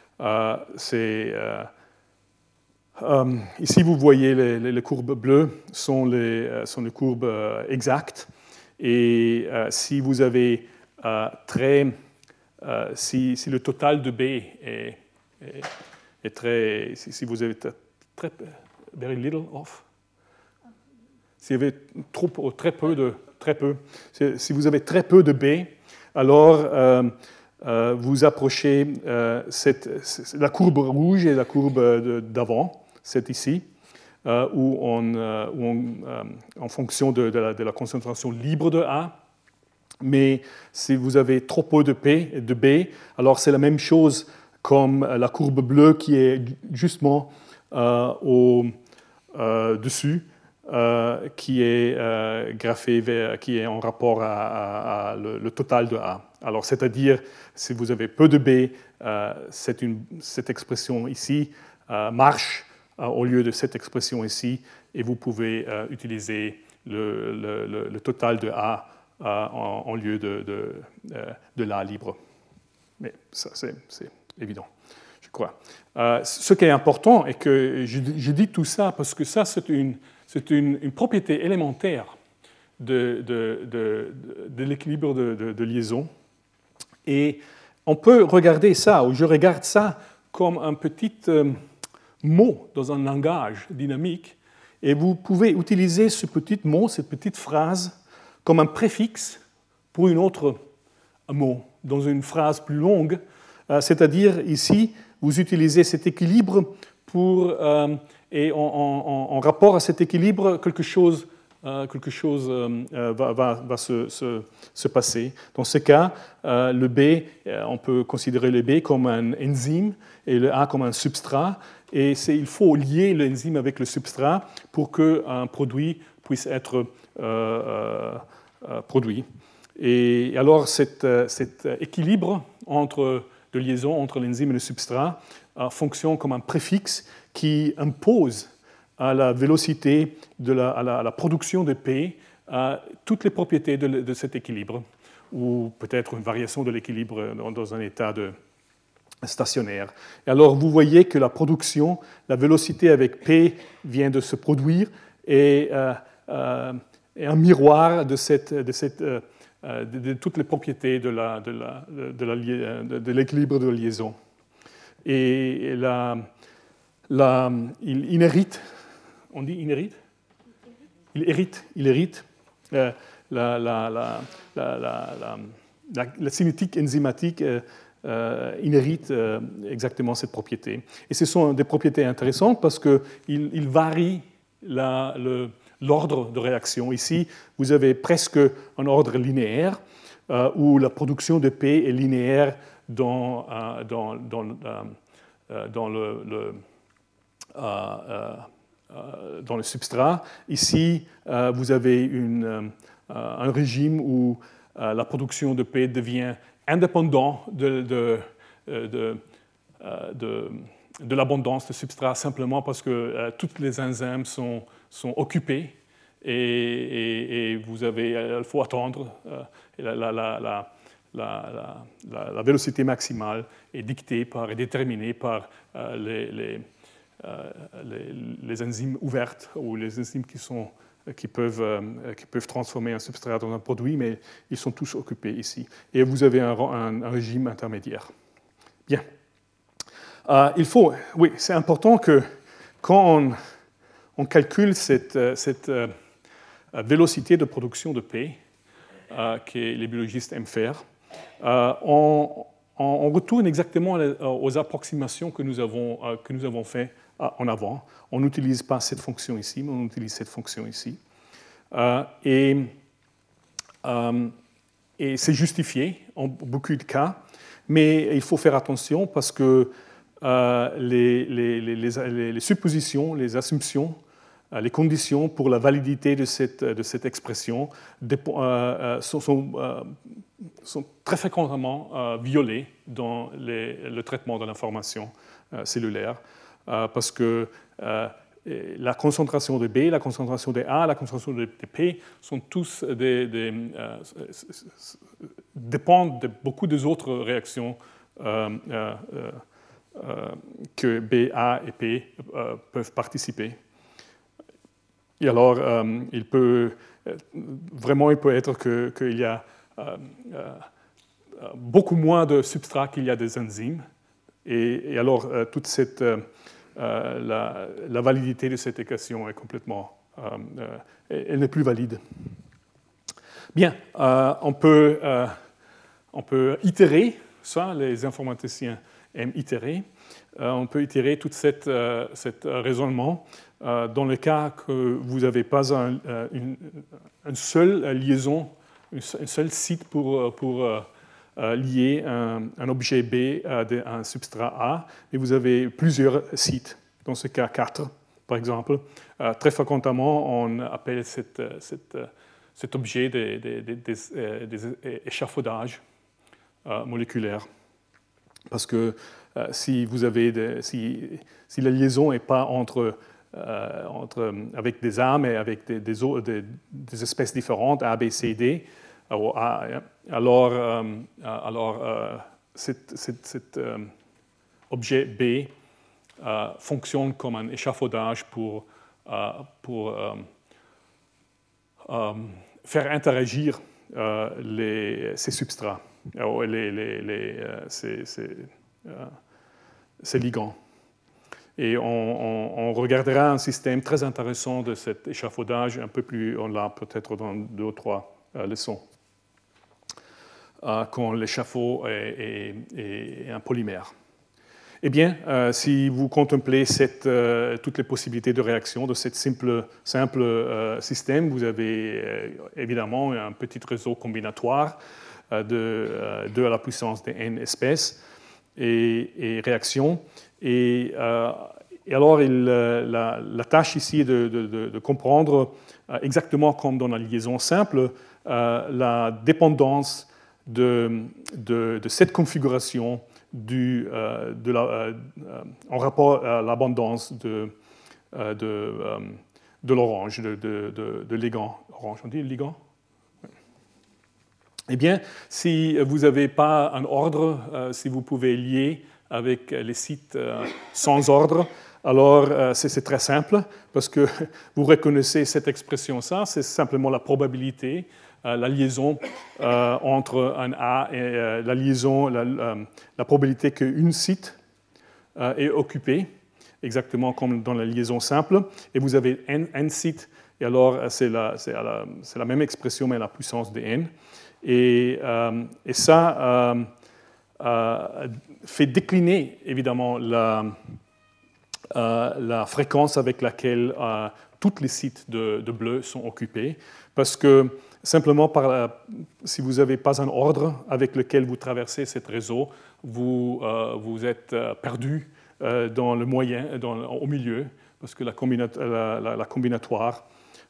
Ici, vous voyez les courbes bleues sont les courbes exactes. Et si vous avez si le total de B est très... Si vous avez very little off, si vous avez si vous avez très peu de B, alors vous approchez la courbe rouge et la courbe d'avant, c'est ici, où en fonction de la concentration libre de A, mais si vous avez trop peu de B, alors c'est la même chose comme la courbe bleue qui est justement au-dessus, qui est graphée, qui est en rapport à le total de A. Alors, c'est-à-dire, si vous avez peu de B, cette expression ici marche au lieu de cette expression ici, et vous pouvez utiliser le total de A en lieu de l'A libre. Mais ça, c'est évident, je crois. Ce qui est important est que je dis tout ça parce que ça, c'est une propriété élémentaire de l'équilibre de liaison. Et on peut regarder ça, ou je regarde ça comme un petit mot dans un langage dynamique, et vous pouvez utiliser ce petit mot, cette petite phrase, comme un préfixe pour une autre mot, dans une phrase plus longue. C'est-à-dire, ici, vous utilisez cet équilibre et en rapport à cet équilibre, quelque chose va se passer. Dans ce cas, le B, on peut considérer le B comme un enzyme et le A comme un substrat. Et il faut lier l'enzyme avec le substrat pour qu'un produit puisse être produit. Et alors, cet équilibre de liaison entre l'enzyme et le substrat fonctionne comme un préfixe qui impose à la vélocité, à la production de P, toutes les propriétés de cet équilibre, ou peut-être une variation de l'équilibre dans un état stationnaire. Et alors, vous voyez que la production, la vélocité avec P vient de se produire, et un miroir de toutes les propriétés de l'équilibre de liaison. Et il inhérite, on dit inhérite? Il hérite la cinétique enzymatique inhérite exactement cette propriété. Et ce sont des propriétés intéressantes parce qu'ils varient l'ordre de réaction. Ici, vous avez presque un ordre linéaire où la production de P est linéaire dans le substrat. Ici, vous avez un régime où la production de P devient indépendante de l'abondance de substrat simplement parce que toutes les enzymes sont occupées et il faut attendre. La vélocité maximale est dictée et déterminée par les enzymes ouvertes ou les enzymes qui peuvent transformer un substrat dans un produit, mais ils sont tous occupés ici. Et vous avez un régime intermédiaire. Bien. Oui, c'est important que quand on calcule cette vélocité de production de P, que les biologistes aiment faire, on retourne exactement aux approximations que nous avons faites en avant. On n'utilise pas cette fonction ici, mais on utilise cette fonction ici. Et c'est justifié en beaucoup de cas, mais il faut faire attention parce que les suppositions, les assumptions, les conditions pour la validité de cette expression sont très fréquemment violées dans le traitement de l'information cellulaire, parce que la concentration de B, la concentration de A, la concentration de P sont tous dépendent de beaucoup des autres réactions que B, A et P peuvent participer. Et alors, il peut être qu'il y a beaucoup moins de substrats qu'il y a des enzymes. Et alors, toute la validité de cette équation est complètement... elle n'est plus valide. Bien, on peut itérer ça, les informaticiens aiment itérer. On peut itérer tout cet raisonnement dans le cas que vous n'avez pas une seule liaison, un seul site pour lier un objet B à un substrat A, et vous avez plusieurs sites, dans ce cas 4 par exemple. Très fréquemment, on appelle cet objet des échafaudages moléculaires. Parce que si la liaison n'est pas avec des A, mais avec des espèces différentes, A, B, C, D, alors cet objet B fonctionne comme un échafaudage pour faire interagir ces substrats. ces ligands. Et on regardera un système très intéressant de cet échafaudage un peu plus, on l'a peut-être dans 2 ou 3 leçons, quand l'échafaud est un polymère. Eh bien, si vous contemplez toutes les possibilités de réaction de ce simple système, vous avez évidemment un petit réseau combinatoire de 2 à la puissance de n espèces et réactions. Et alors, la tâche ici est de comprendre exactement comme dans la liaison simple, la dépendance de cette configuration en rapport à l'abondance de l'orange, de ligand orange. On dit ligand? Eh bien, si vous n'avez pas un ordre, si vous pouvez lier avec les sites sans ordre, alors c'est très simple, parce que vous reconnaissez cette expression, ça, c'est simplement la probabilité, la liaison entre un A et la liaison, la probabilité qu'une site est occupée, exactement comme dans la liaison simple, et vous avez n sites, et alors c'est la même expression, mais à la puissance de n. Et ça fait décliner évidemment la fréquence avec laquelle tous les sites de bleu sont occupés, parce que simplement si vous n'avez pas un ordre avec lequel vous traversez ce réseau, vous êtes perdu dans le moyen, au milieu, parce que la combinatoire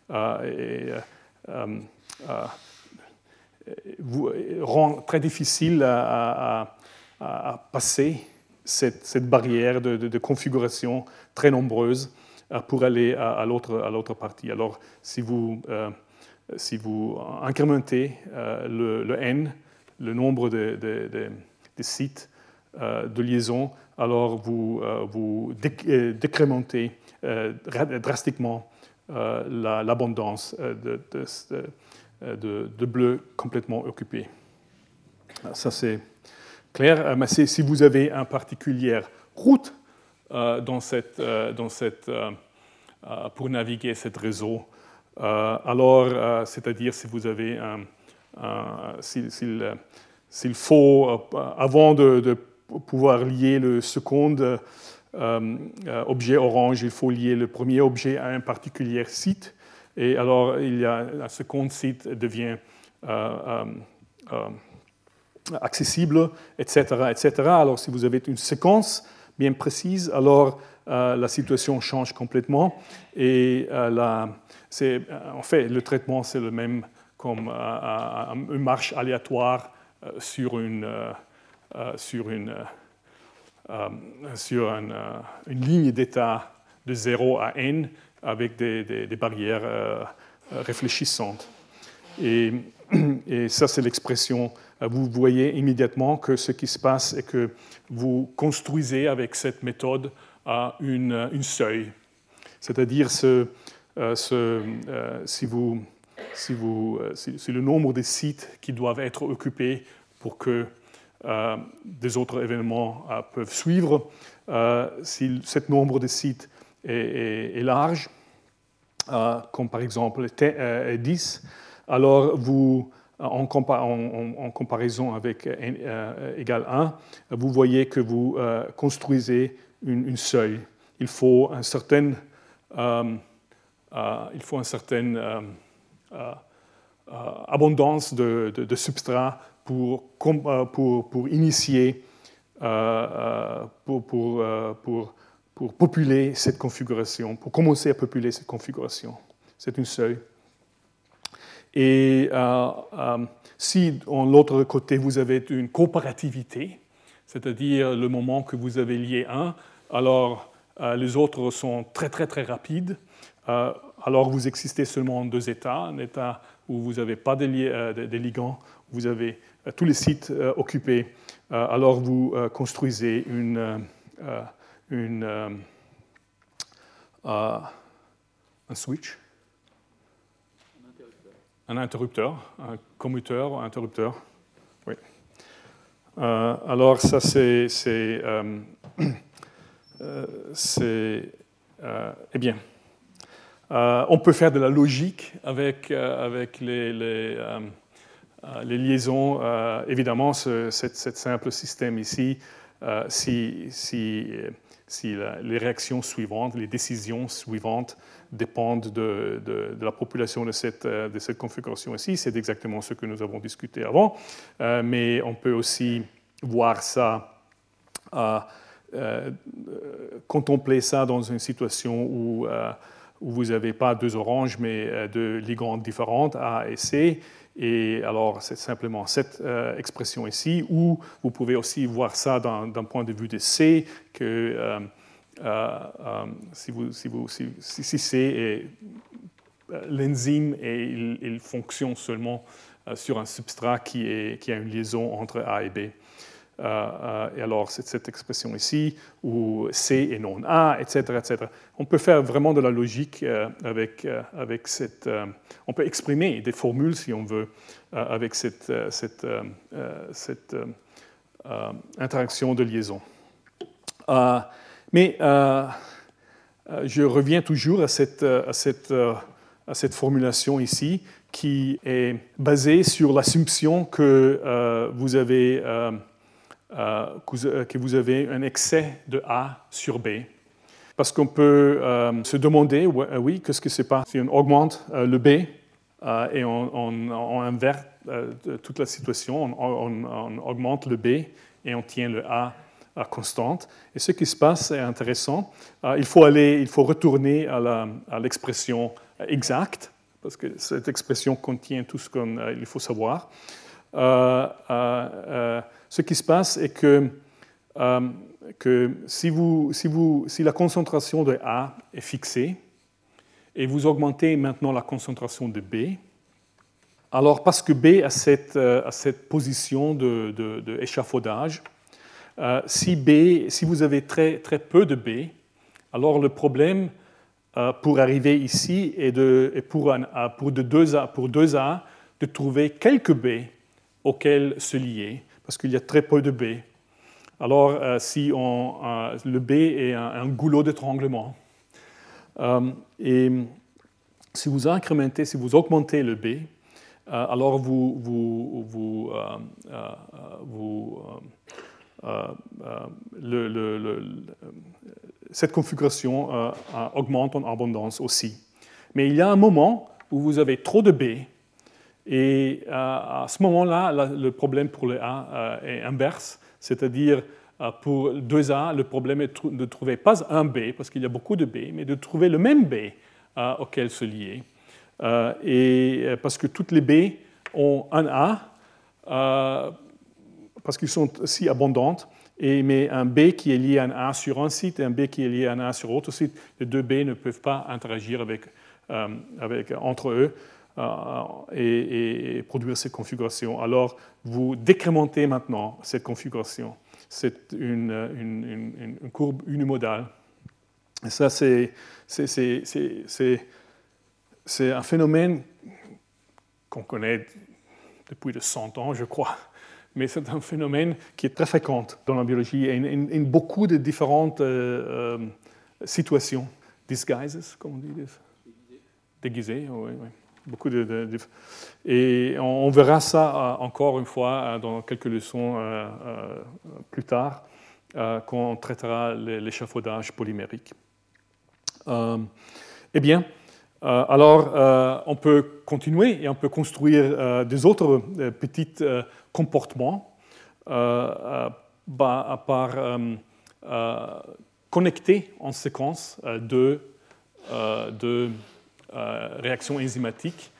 vous rend très difficile à passer cette barrière de configuration très nombreuse pour aller à l'autre partie. Alors, si vous incrémentez le n, le nombre de sites de liaison, alors vous décrémentez drastiquement l'abondance de bleu complètement occupé. Ça, c'est clair. Mais si vous avez une particulière route pour naviguer ce réseau, alors, c'est-à-dire si vous avez s'il faut, avant de pouvoir lier le second objet orange, il faut lier le premier objet à un particulier site. Et alors, un second site devient accessible, etc., etc. Alors, si vous avez une séquence bien précise, alors la situation change complètement. Et en fait, le traitement, c'est le même comme une marche aléatoire sur une ligne d'état de 0 à n avec des barrières réfléchissantes. Et ça, c'est l'expression. Vous voyez immédiatement que ce qui se passe est que vous construisez avec cette méthode une seuil. C'est-à-dire si le nombre de sites qui doivent être occupés pour que des autres événements peuvent suivre, si ce nombre de sites est large, comme par exemple 10, alors en comparaison avec n égale 1, vous voyez que vous construisez une seuil. Il faut une certaine abondance de substrat pour initier, pour populer cette configuration, pour commencer à populer cette configuration. C'est une seuil. Et si, de l'autre côté, vous avez une coopérativité, c'est-à-dire le moment que vous avez lié un, alors les autres sont très, très, très rapides. Alors vous existez seulement en 2 états. Un état où vous n'avez pas des ligands, vous avez tous les sites occupés. Alors vous construisez un switch, un interrupteur, un commuteur, un interrupteur. Oui. Alors ça, c'est eh bien, on peut faire de la logique avec les liaisons. Évidemment, cette simple système ici, si les réactions suivantes, les décisions suivantes dépendent de la population de cette configuration ici, c'est exactement ce que nous avons discuté avant. Mais on peut aussi voir ça, contempler ça dans une situation où vous n'avez pas deux oranges, mais deux ligands différentes, A et C. Et alors, c'est simplement cette expression ici, où vous pouvez aussi voir ça d'un point de vue de C, que si C est l'enzyme et il fonctionne seulement sur un substrat qui a une liaison entre A et B. Et alors, c'est cette expression ici, où C est non A, etc., etc. On peut faire vraiment de la logique avec cette... on peut exprimer des formules, si on veut, avec cette interaction de liaison. Mais je reviens toujours à cette formulation ici, qui est basée sur l'assumption que vous avez un excès de A sur B. Parce qu'on peut se demander, oui, qu'est-ce que c'est pas si on augmente le B et on inverse toute la situation, on augmente le B et on tient le A à constante. Et ce qui se passe est intéressant. Il faut retourner à l'expression exacte, parce que cette expression contient tout ce qu'il faut savoir. Ce qui se passe est que si la concentration de A est fixée et vous augmentez maintenant la concentration de B, alors parce que B a cette position d'échafaudage, si vous avez très, très peu de B, alors le problème pour arriver ici est pour 2A de trouver quelques B auxquels se lier, parce qu'il y a très peu de B. Alors, si le B est un goulot d'étranglement, et si vous incrémentez, si vous augmentez le B, alors cette configuration augmente en abondance aussi. Mais il y a un moment où vous avez trop de B, et à ce moment-là, le problème pour le A est inverse, c'est-à-dire pour 2A, le problème est de ne trouver pas un B, parce qu'il y a beaucoup de B, mais de trouver le même B auquel se lier. Et parce que toutes les B ont un A, parce qu'elles sont si abondantes, mais un B qui est lié à un A sur un site et un B qui est lié à un A sur autre site, les deux B ne peuvent pas interagir entre eux et produire cette configuration. Alors, vous décrémentez maintenant cette configuration. C'est une courbe unimodale. Et ça, c'est un phénomène qu'on connaît depuis de 100 ans, je crois. Mais c'est un phénomène qui est très fréquent dans la biologie et in beaucoup de différentes situations. Disguises, comme on dit. Déguisés, oui. Beaucoup et on verra ça encore une fois dans quelques leçons plus tard, quand on traitera l'échafaudage polymérique. Eh bien, alors on peut continuer et on peut construire des autres petits comportements par connecter en séquence deux réactions enzymatiques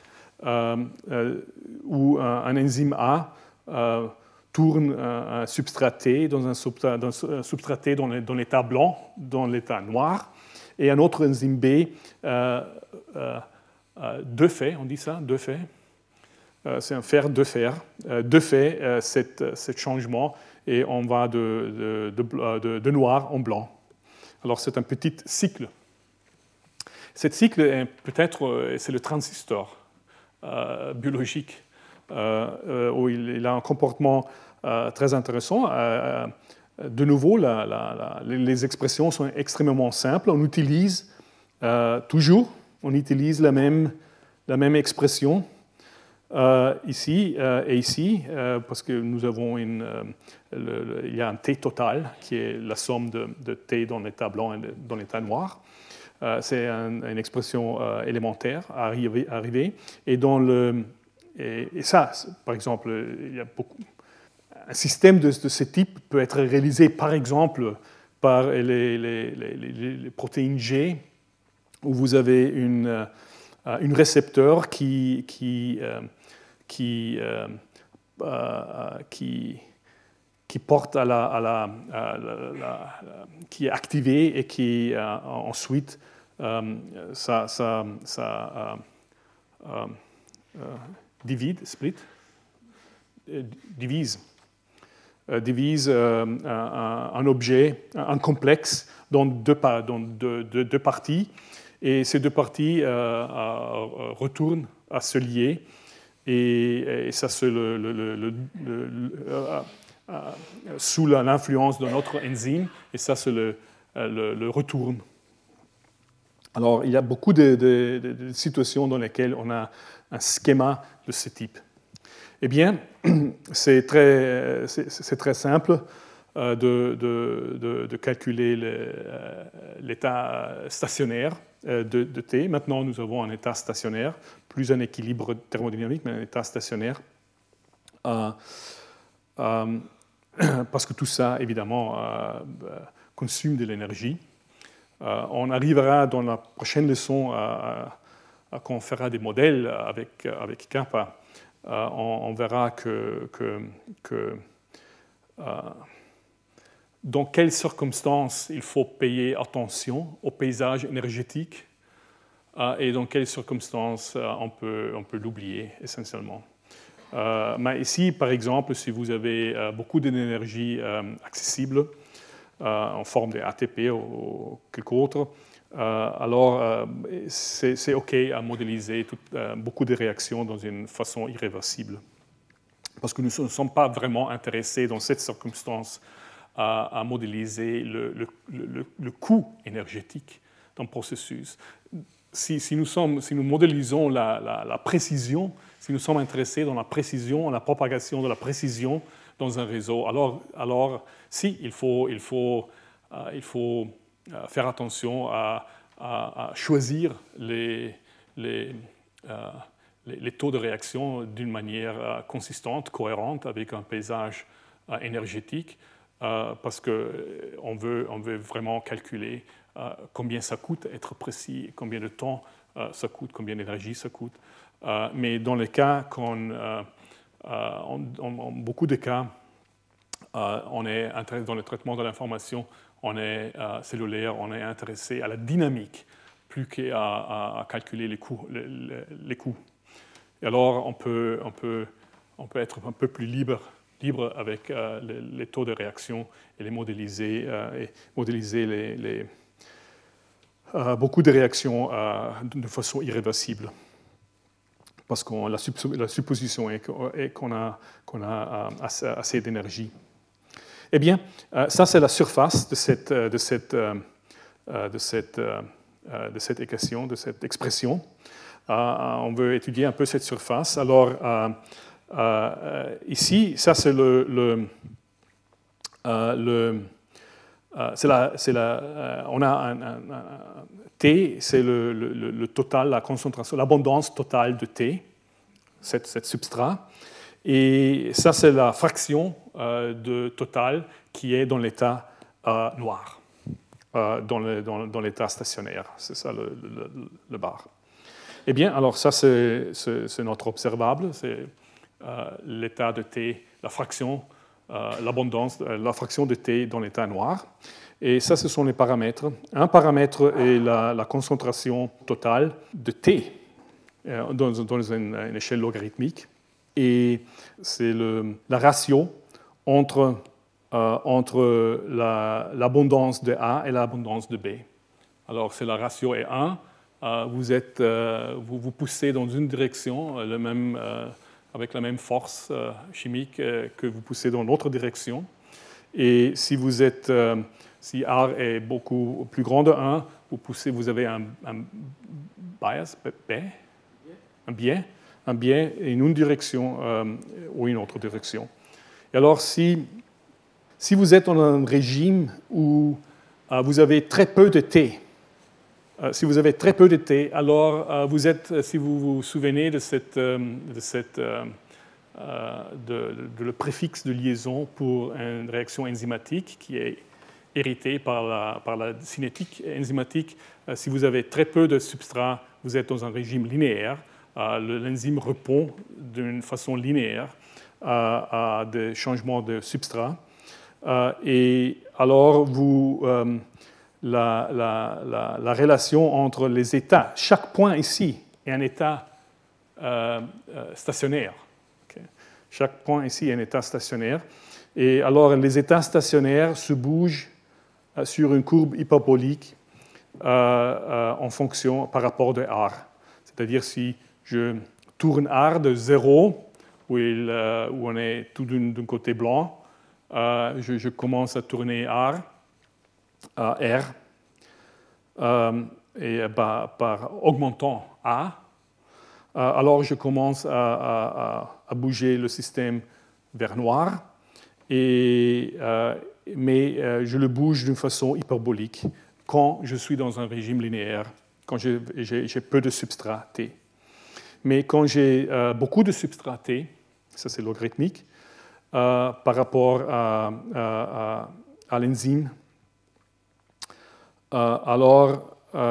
où un enzyme A tourne un substraté dans un substraté dans l'état blanc, dans l'état noir, et un autre enzyme B defait, on dit ça, defait, c'est un fer defait ce changement et on va de noir en blanc. Alors c'est un petit cycle. Cet cycle, peut-être, c'est le transistor biologique, où il a un comportement très intéressant. de nouveau, les expressions sont extrêmement simples. On utilise toujours la même expression ici et ici, parce que nous avons il y a un T total qui est la somme de T dans l'état blanc et dans l'état noir. C'est une expression élémentaire à arriver. Et ça, par exemple, il y a beaucoup. Un système de ce type peut être réalisé, par exemple, par les protéines G, où vous avez un récepteur qui porte qui est activé et qui ensuite divise un objet, un complexe, dans deux parties. Et ces deux parties retournent à se lier. Et ça, c'est sous l'influence de notre enzyme. Et ça, c'est le retourne. Alors, il y a beaucoup de situations dans lesquelles on a un schéma de ce type. Eh bien, c'est très simple de calculer l'état stationnaire de T. Maintenant, nous avons un état stationnaire, plus un équilibre thermodynamique, mais un état stationnaire. Parce que tout ça, évidemment, consomme de l'énergie. On arrivera dans la prochaine leçon quand on fera des modèles avec kappa. On verra que dans quelles circonstances il faut payer attention au paysage énergétique et dans quelles circonstances on peut l'oublier essentiellement. Mais ici, par exemple, si vous avez beaucoup d'énergie accessible en forme de ATP ou quelque autre, alors c'est OK à modéliser beaucoup de réactions dans une façon irréversible. Parce que nous ne sommes pas vraiment intéressés dans cette circonstance à modéliser le coût énergétique d'un processus. Si nous modélisons la précision, si nous sommes intéressés dans la précision, la propagation de la précision dans un réseau, alors si, il faut faire attention à choisir les taux de réaction d'une manière consistante, cohérente, avec un paysage énergétique, parce qu'on veut vraiment calculer combien ça coûte être précis, combien de temps ça coûte, combien d'énergie ça coûte. Mais dans les cas en beaucoup de cas, on est intéressé dans le traitement de l'information, on est cellulaire, on est intéressé à la dynamique plus qu'à calculer les coûts. Et alors, on peut être un peu plus libre avec les taux de réaction et les modéliser, beaucoup de réactions de façon irréversible. Parce que la supposition est qu'on a assez d'énergie. Eh bien, ça c'est la surface de cette équation, de cette expression. On veut étudier un peu cette surface. Alors, ici, ça c'est on a un T, c'est le total, la concentration, l'abondance totale de T, cette substrat. Et ça, c'est la fraction de total qui est dans l'état noir, dans l'état stationnaire. C'est ça le bar. Eh bien, alors ça, c'est notre observable. C'est l'état de T, la fraction, l'abondance, la fraction de T dans l'état noir. Et ça, ce sont les paramètres. Un paramètre est la concentration totale de T dans une échelle logarithmique. Et c'est la ratio entre l'abondance de A et l'abondance de B. Alors, si la ratio est 1, vous poussez dans une direction avec la même force chimique que vous poussez dans l'autre direction. Et si si R est beaucoup plus grand de 1, vous avez un bias, un biais in une direction ou une autre direction. Et alors, si vous êtes dans un régime où vous avez très peu de T, alors si vous vous souvenez de le préfixe de liaison pour une réaction enzymatique qui est héritée par la cinétique enzymatique, si vous avez très peu de substrat, vous êtes dans un régime linéaire. L'enzyme répond d'une façon linéaire à des changements de substrat. Et alors, la relation entre les états, chaque point ici est un état stationnaire. Okay. Chaque point ici est un état stationnaire. Et alors, les états stationnaires se bougent sur une courbe hyperbolique en fonction par rapport de R. C'est-à-dire, si je tourne R de 0, où on est tout d'un côté blanc, je commence à tourner R, et par augmentant A, alors je commence à bouger le système vers noir, mais je le bouge d'une façon hyperbolique quand je suis dans un régime linéaire, quand j'ai peu de substrat T. Mais quand j'ai beaucoup de substrat T, ça c'est logarithmique, par rapport à l'enzyme, alors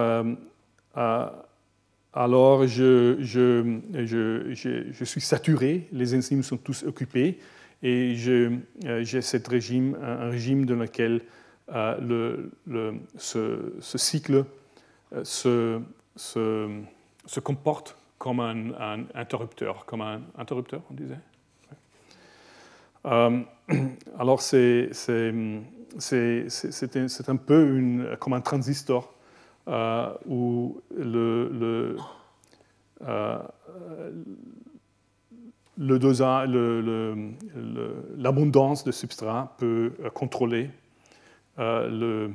je suis saturé, les enzymes sont tous occupés, et j'ai un régime dans lequel ce cycle se comporte comme un interrupteur, on disait. Alors c'est un peu comme un transistor où l'abondance de substrat peut contrôler le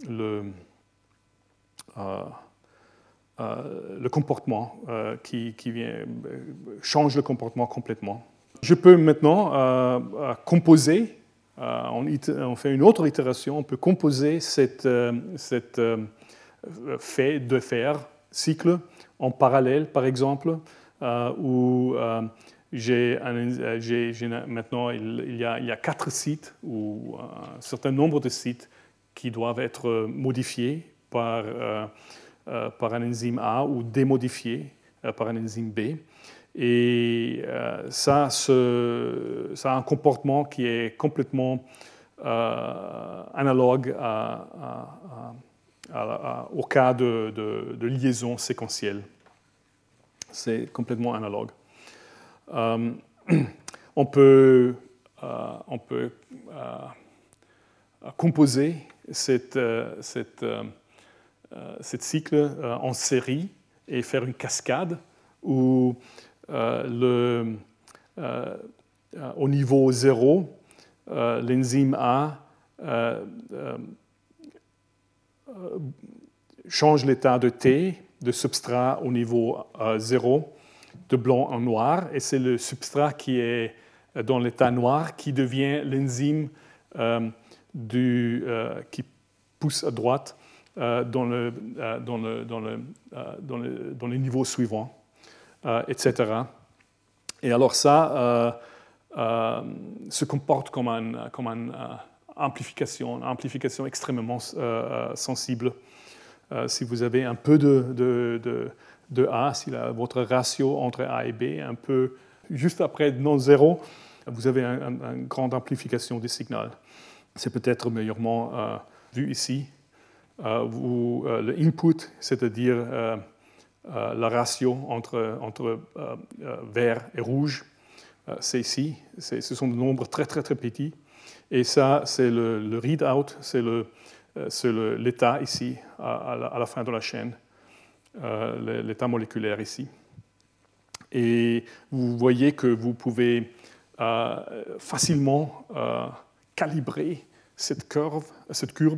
comportement qui change le comportement complètement. Je peux maintenant composer, on fait une autre itération, on peut composer cette fait de faire cycle en parallèle, par exemple, où maintenant il y a 4 sites ou un certain nombre de sites qui doivent être modifiés par un enzyme A ou démodifiés par un enzyme B. Et ça a un comportement qui est complètement analogue au cas de liaison séquentielle. C'est complètement analogue. On peut composer cette cycle en série et faire une cascade où au niveau 0, l'enzyme A change l'état de T, de substrat au niveau 0, de blanc en noir, et c'est le substrat qui est dans l'état noir qui devient l'enzyme qui pousse à droite dans le niveau suivant. Etc. Et alors ça se comporte comme une amplification extrêmement sensible. Si vous avez un peu de A, si votre ratio entre A et B est un peu juste après non zéro, vous avez une grande amplification du signal. C'est peut-être meilleurement vu ici, où le input, c'est-à-dire la ratio entre vert et rouge, c'est ici. Ce sont des nombres très, très, très petits. Et ça, c'est le readout, c'est l'état ici, à la fin de la chaîne, l'état moléculaire ici. Et vous voyez que vous pouvez facilement calibrer cette courbe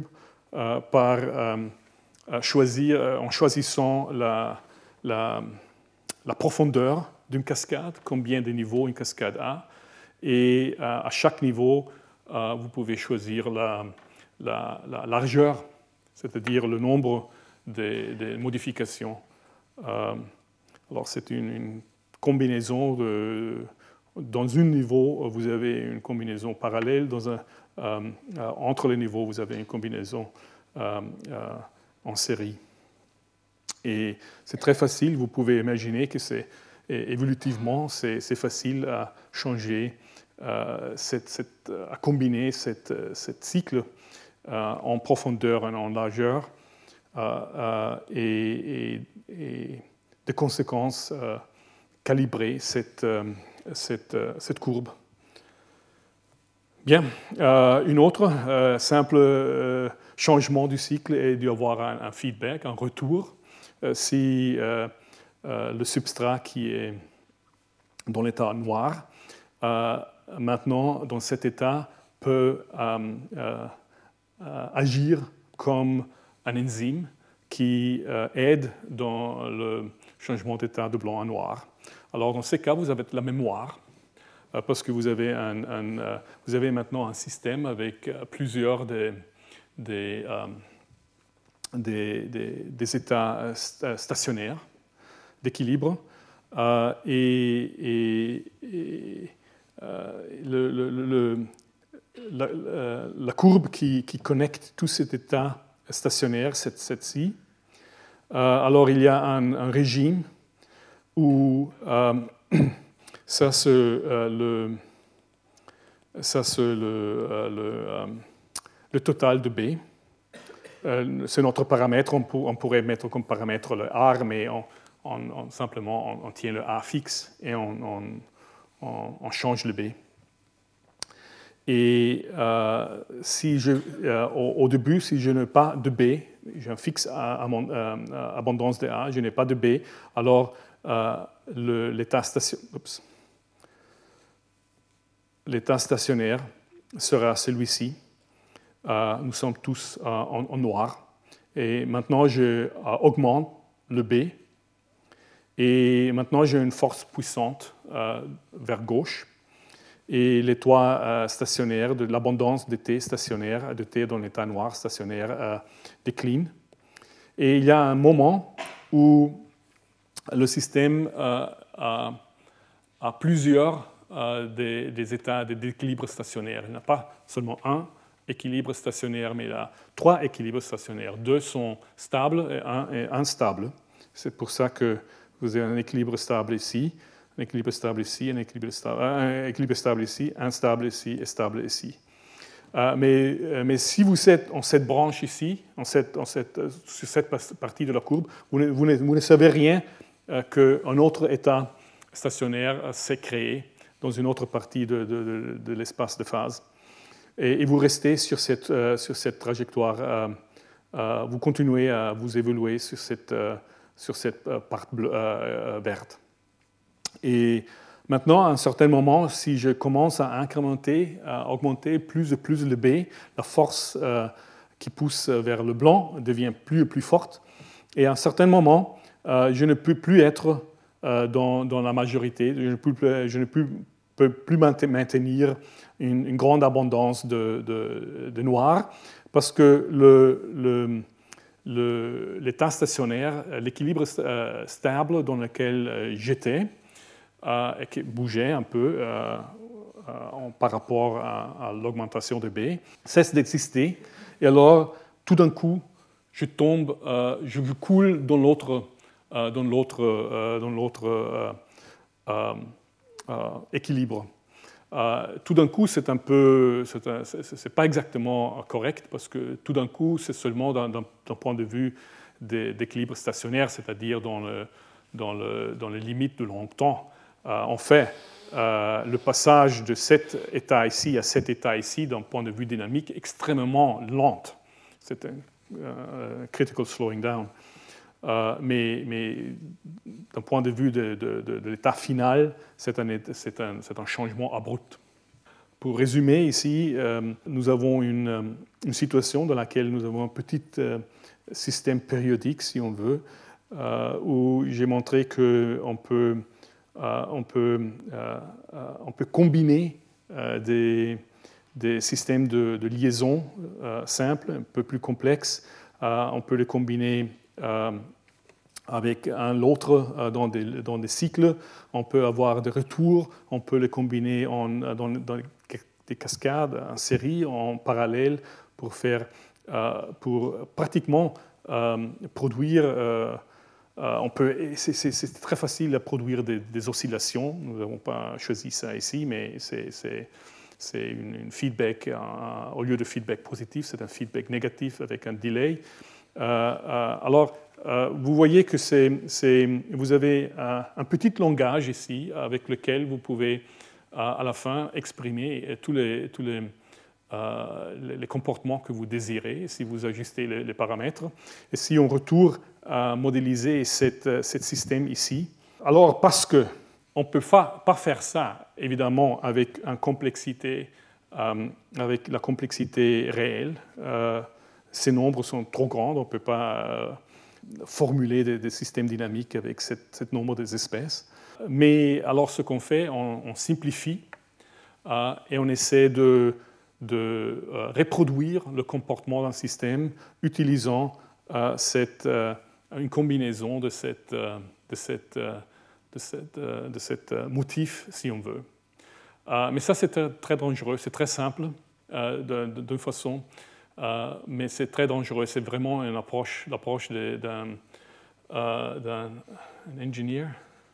en choisissant la profondeur d'une cascade, combien de niveaux une cascade a, et à chaque niveau, vous pouvez choisir la largeur, c'est-à-dire le nombre des modifications. Alors c'est une combinaison dans un niveau, vous avez une combinaison parallèle, entre les niveaux, vous avez une combinaison en série. Et c'est très facile, vous pouvez imaginer que évolutivement, c'est facile à changer, à combiner cette cycle en profondeur et en largeur, et de conséquence calibrer cette courbe. Bien, une autre simple changement du cycle est d'avoir un feedback, un retour. Si le substrat qui est dans l'état noir, maintenant, dans cet état, peut agir comme un enzyme qui aide dans le changement d'état de blanc à noir. Alors, dans ces cas, vous avez la mémoire, parce que vous avez maintenant un système avec plusieurs des états stationnaires d'équilibre, et la courbe qui connecte tous ces états stationnaires, celle-ci. Alors il y a un régime où ça c'est le total de B. C'est notre paramètre, on pourrait mettre comme paramètre le R, mais simplement on tient le A fixe et on change le B. Et au début, si je n'ai pas de B, j'ai un fixe abondance de A, je n'ai pas de B, alors l'état stationnaire sera celui-ci. Nous sommes tous en noir. Et maintenant, je augmente le B. Et maintenant, j'ai une force puissante vers gauche. Et l'état stationnaire, de l'abondance de T stationnaire, de T dans l'état noir stationnaire, décline. Et il y a un moment où le système a plusieurs des états d'équilibre stationnaire. Il n'y a pas seulement un équilibre stationnaire, mais il y a 3 équilibres stationnaires. 2 sont stables et 1 est instable. C'est pour ça que vous avez un équilibre stable ici, un équilibre stable ici, un équilibre stable ici, instable ici et stable ici. Mais si vous êtes en cette branche ici, sur cette partie de la courbe, vous ne savez rien qu'un autre état stationnaire s'est créé dans une autre partie de l'espace de phase. Et vous restez sur cette trajectoire, vous continuez à vous évoluer sur cette part verte. Et maintenant, à un certain moment, si je commence à incrémenter, à augmenter plus et plus le B, la force qui pousse vers le blanc devient plus et plus forte. Et à un certain moment, je ne peux plus être dans la majorité, je ne peux plus maintenir une grande abondance de noir, parce que l'état stationnaire, l'équilibre stable dans lequel j'étais, et qui bougeait un peu par rapport à l'augmentation de B, cesse d'exister. Et alors, tout d'un coup, je tombe, je coule dans l'autre équilibre. Tout d'un coup, c'est pas exactement correct, parce que tout d'un coup, c'est seulement d'un point de vue d'équilibre stationnaire, c'est-à-dire dans les limites de long temps. En fait, le passage de cet état ici à cet état ici, d'un point de vue dynamique, extrêmement lent. C'est un critical slowing down. Mais d'un point de vue de l'état final, c'est un changement abrupt. pour résumer ici, nous avons une situation dans laquelle nous avons un petit système périodique, si on veut, où j'ai montré qu'on peut combiner des systèmes de liaison simples, un peu plus complexes. On peut les combiner avec l'autre dans des cycles. On peut avoir des retours. On peut les combiner dans des cascades en série, en parallèle, pour pratiquement produire. C'est très facile à produire des oscillations. Nous n'avons pas choisi ça ici, mais c'est une feedback. Au lieu de feedback positif, c'est un feedback négatif avec un delay. Alors, vous voyez que vous avez un petit langage ici avec lequel vous pouvez à la fin exprimer tous les comportements que vous désirez si vous ajustez les paramètres. Et si on retourne à modéliser ce système ici, alors parce qu'on ne peut pas faire ça, évidemment, avec la complexité réelle, ces nombres sont trop grands, on ne peut pas formuler des systèmes dynamiques avec ce nombre d'espèces. Mais alors ce qu'on fait, on simplifie et on essaie de reproduire le comportement d'un système utilisant une combinaison de cet motif, si on veut. Mais ça, c'est très dangereux, c'est très simple d'une façon, mais c'est très dangereux. C'est vraiment l'approche d'un ingénieur.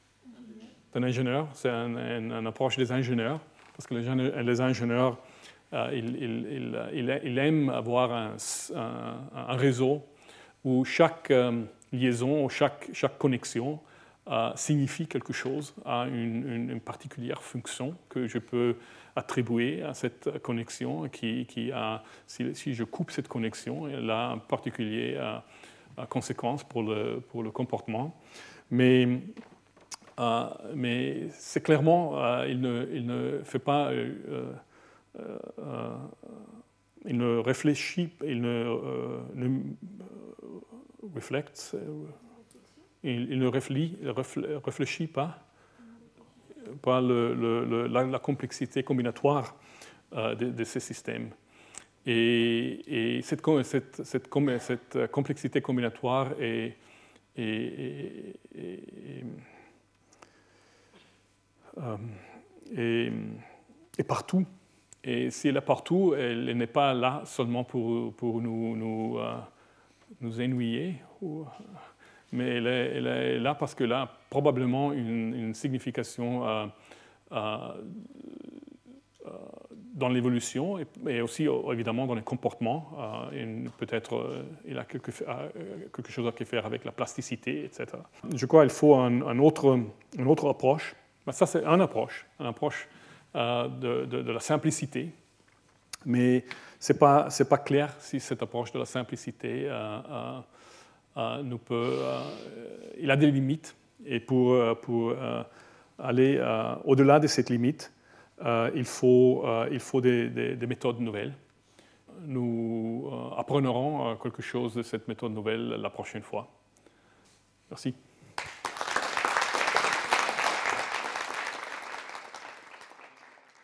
C'est une approche des ingénieurs, parce que les ingénieurs, ils aiment avoir un réseau où chaque liaison, chaque connexion signifie quelque chose, a une particulière fonction que je peux attribuer à cette connexion, si je coupe cette connexion, elle a une particulière conséquence pour le comportement. Mais c'est clairement, il ne fait pas, il ne réfléchit, il ne reflecte, il ne réfléchit pas la complexité combinatoire de ces systèmes. Et cette complexité combinatoire est partout. Et si elle est partout, elle n'est pas là seulement pour nous ennuyer, mais elle est là parce qu'elle a probablement une signification dans l'évolution et aussi évidemment dans les comportements. Peut-être il a quelque chose à faire avec la plasticité, etc. Je crois qu'il faut une autre approche. Ça, c'est une approche de la simplicité, mais ce n'est pas clair si cette approche de la simplicité il a des limites, et pour aller au-delà de cette limite, il faut des méthodes nouvelles. Nous apprendrons quelque chose de cette méthode nouvelle la prochaine fois. Merci.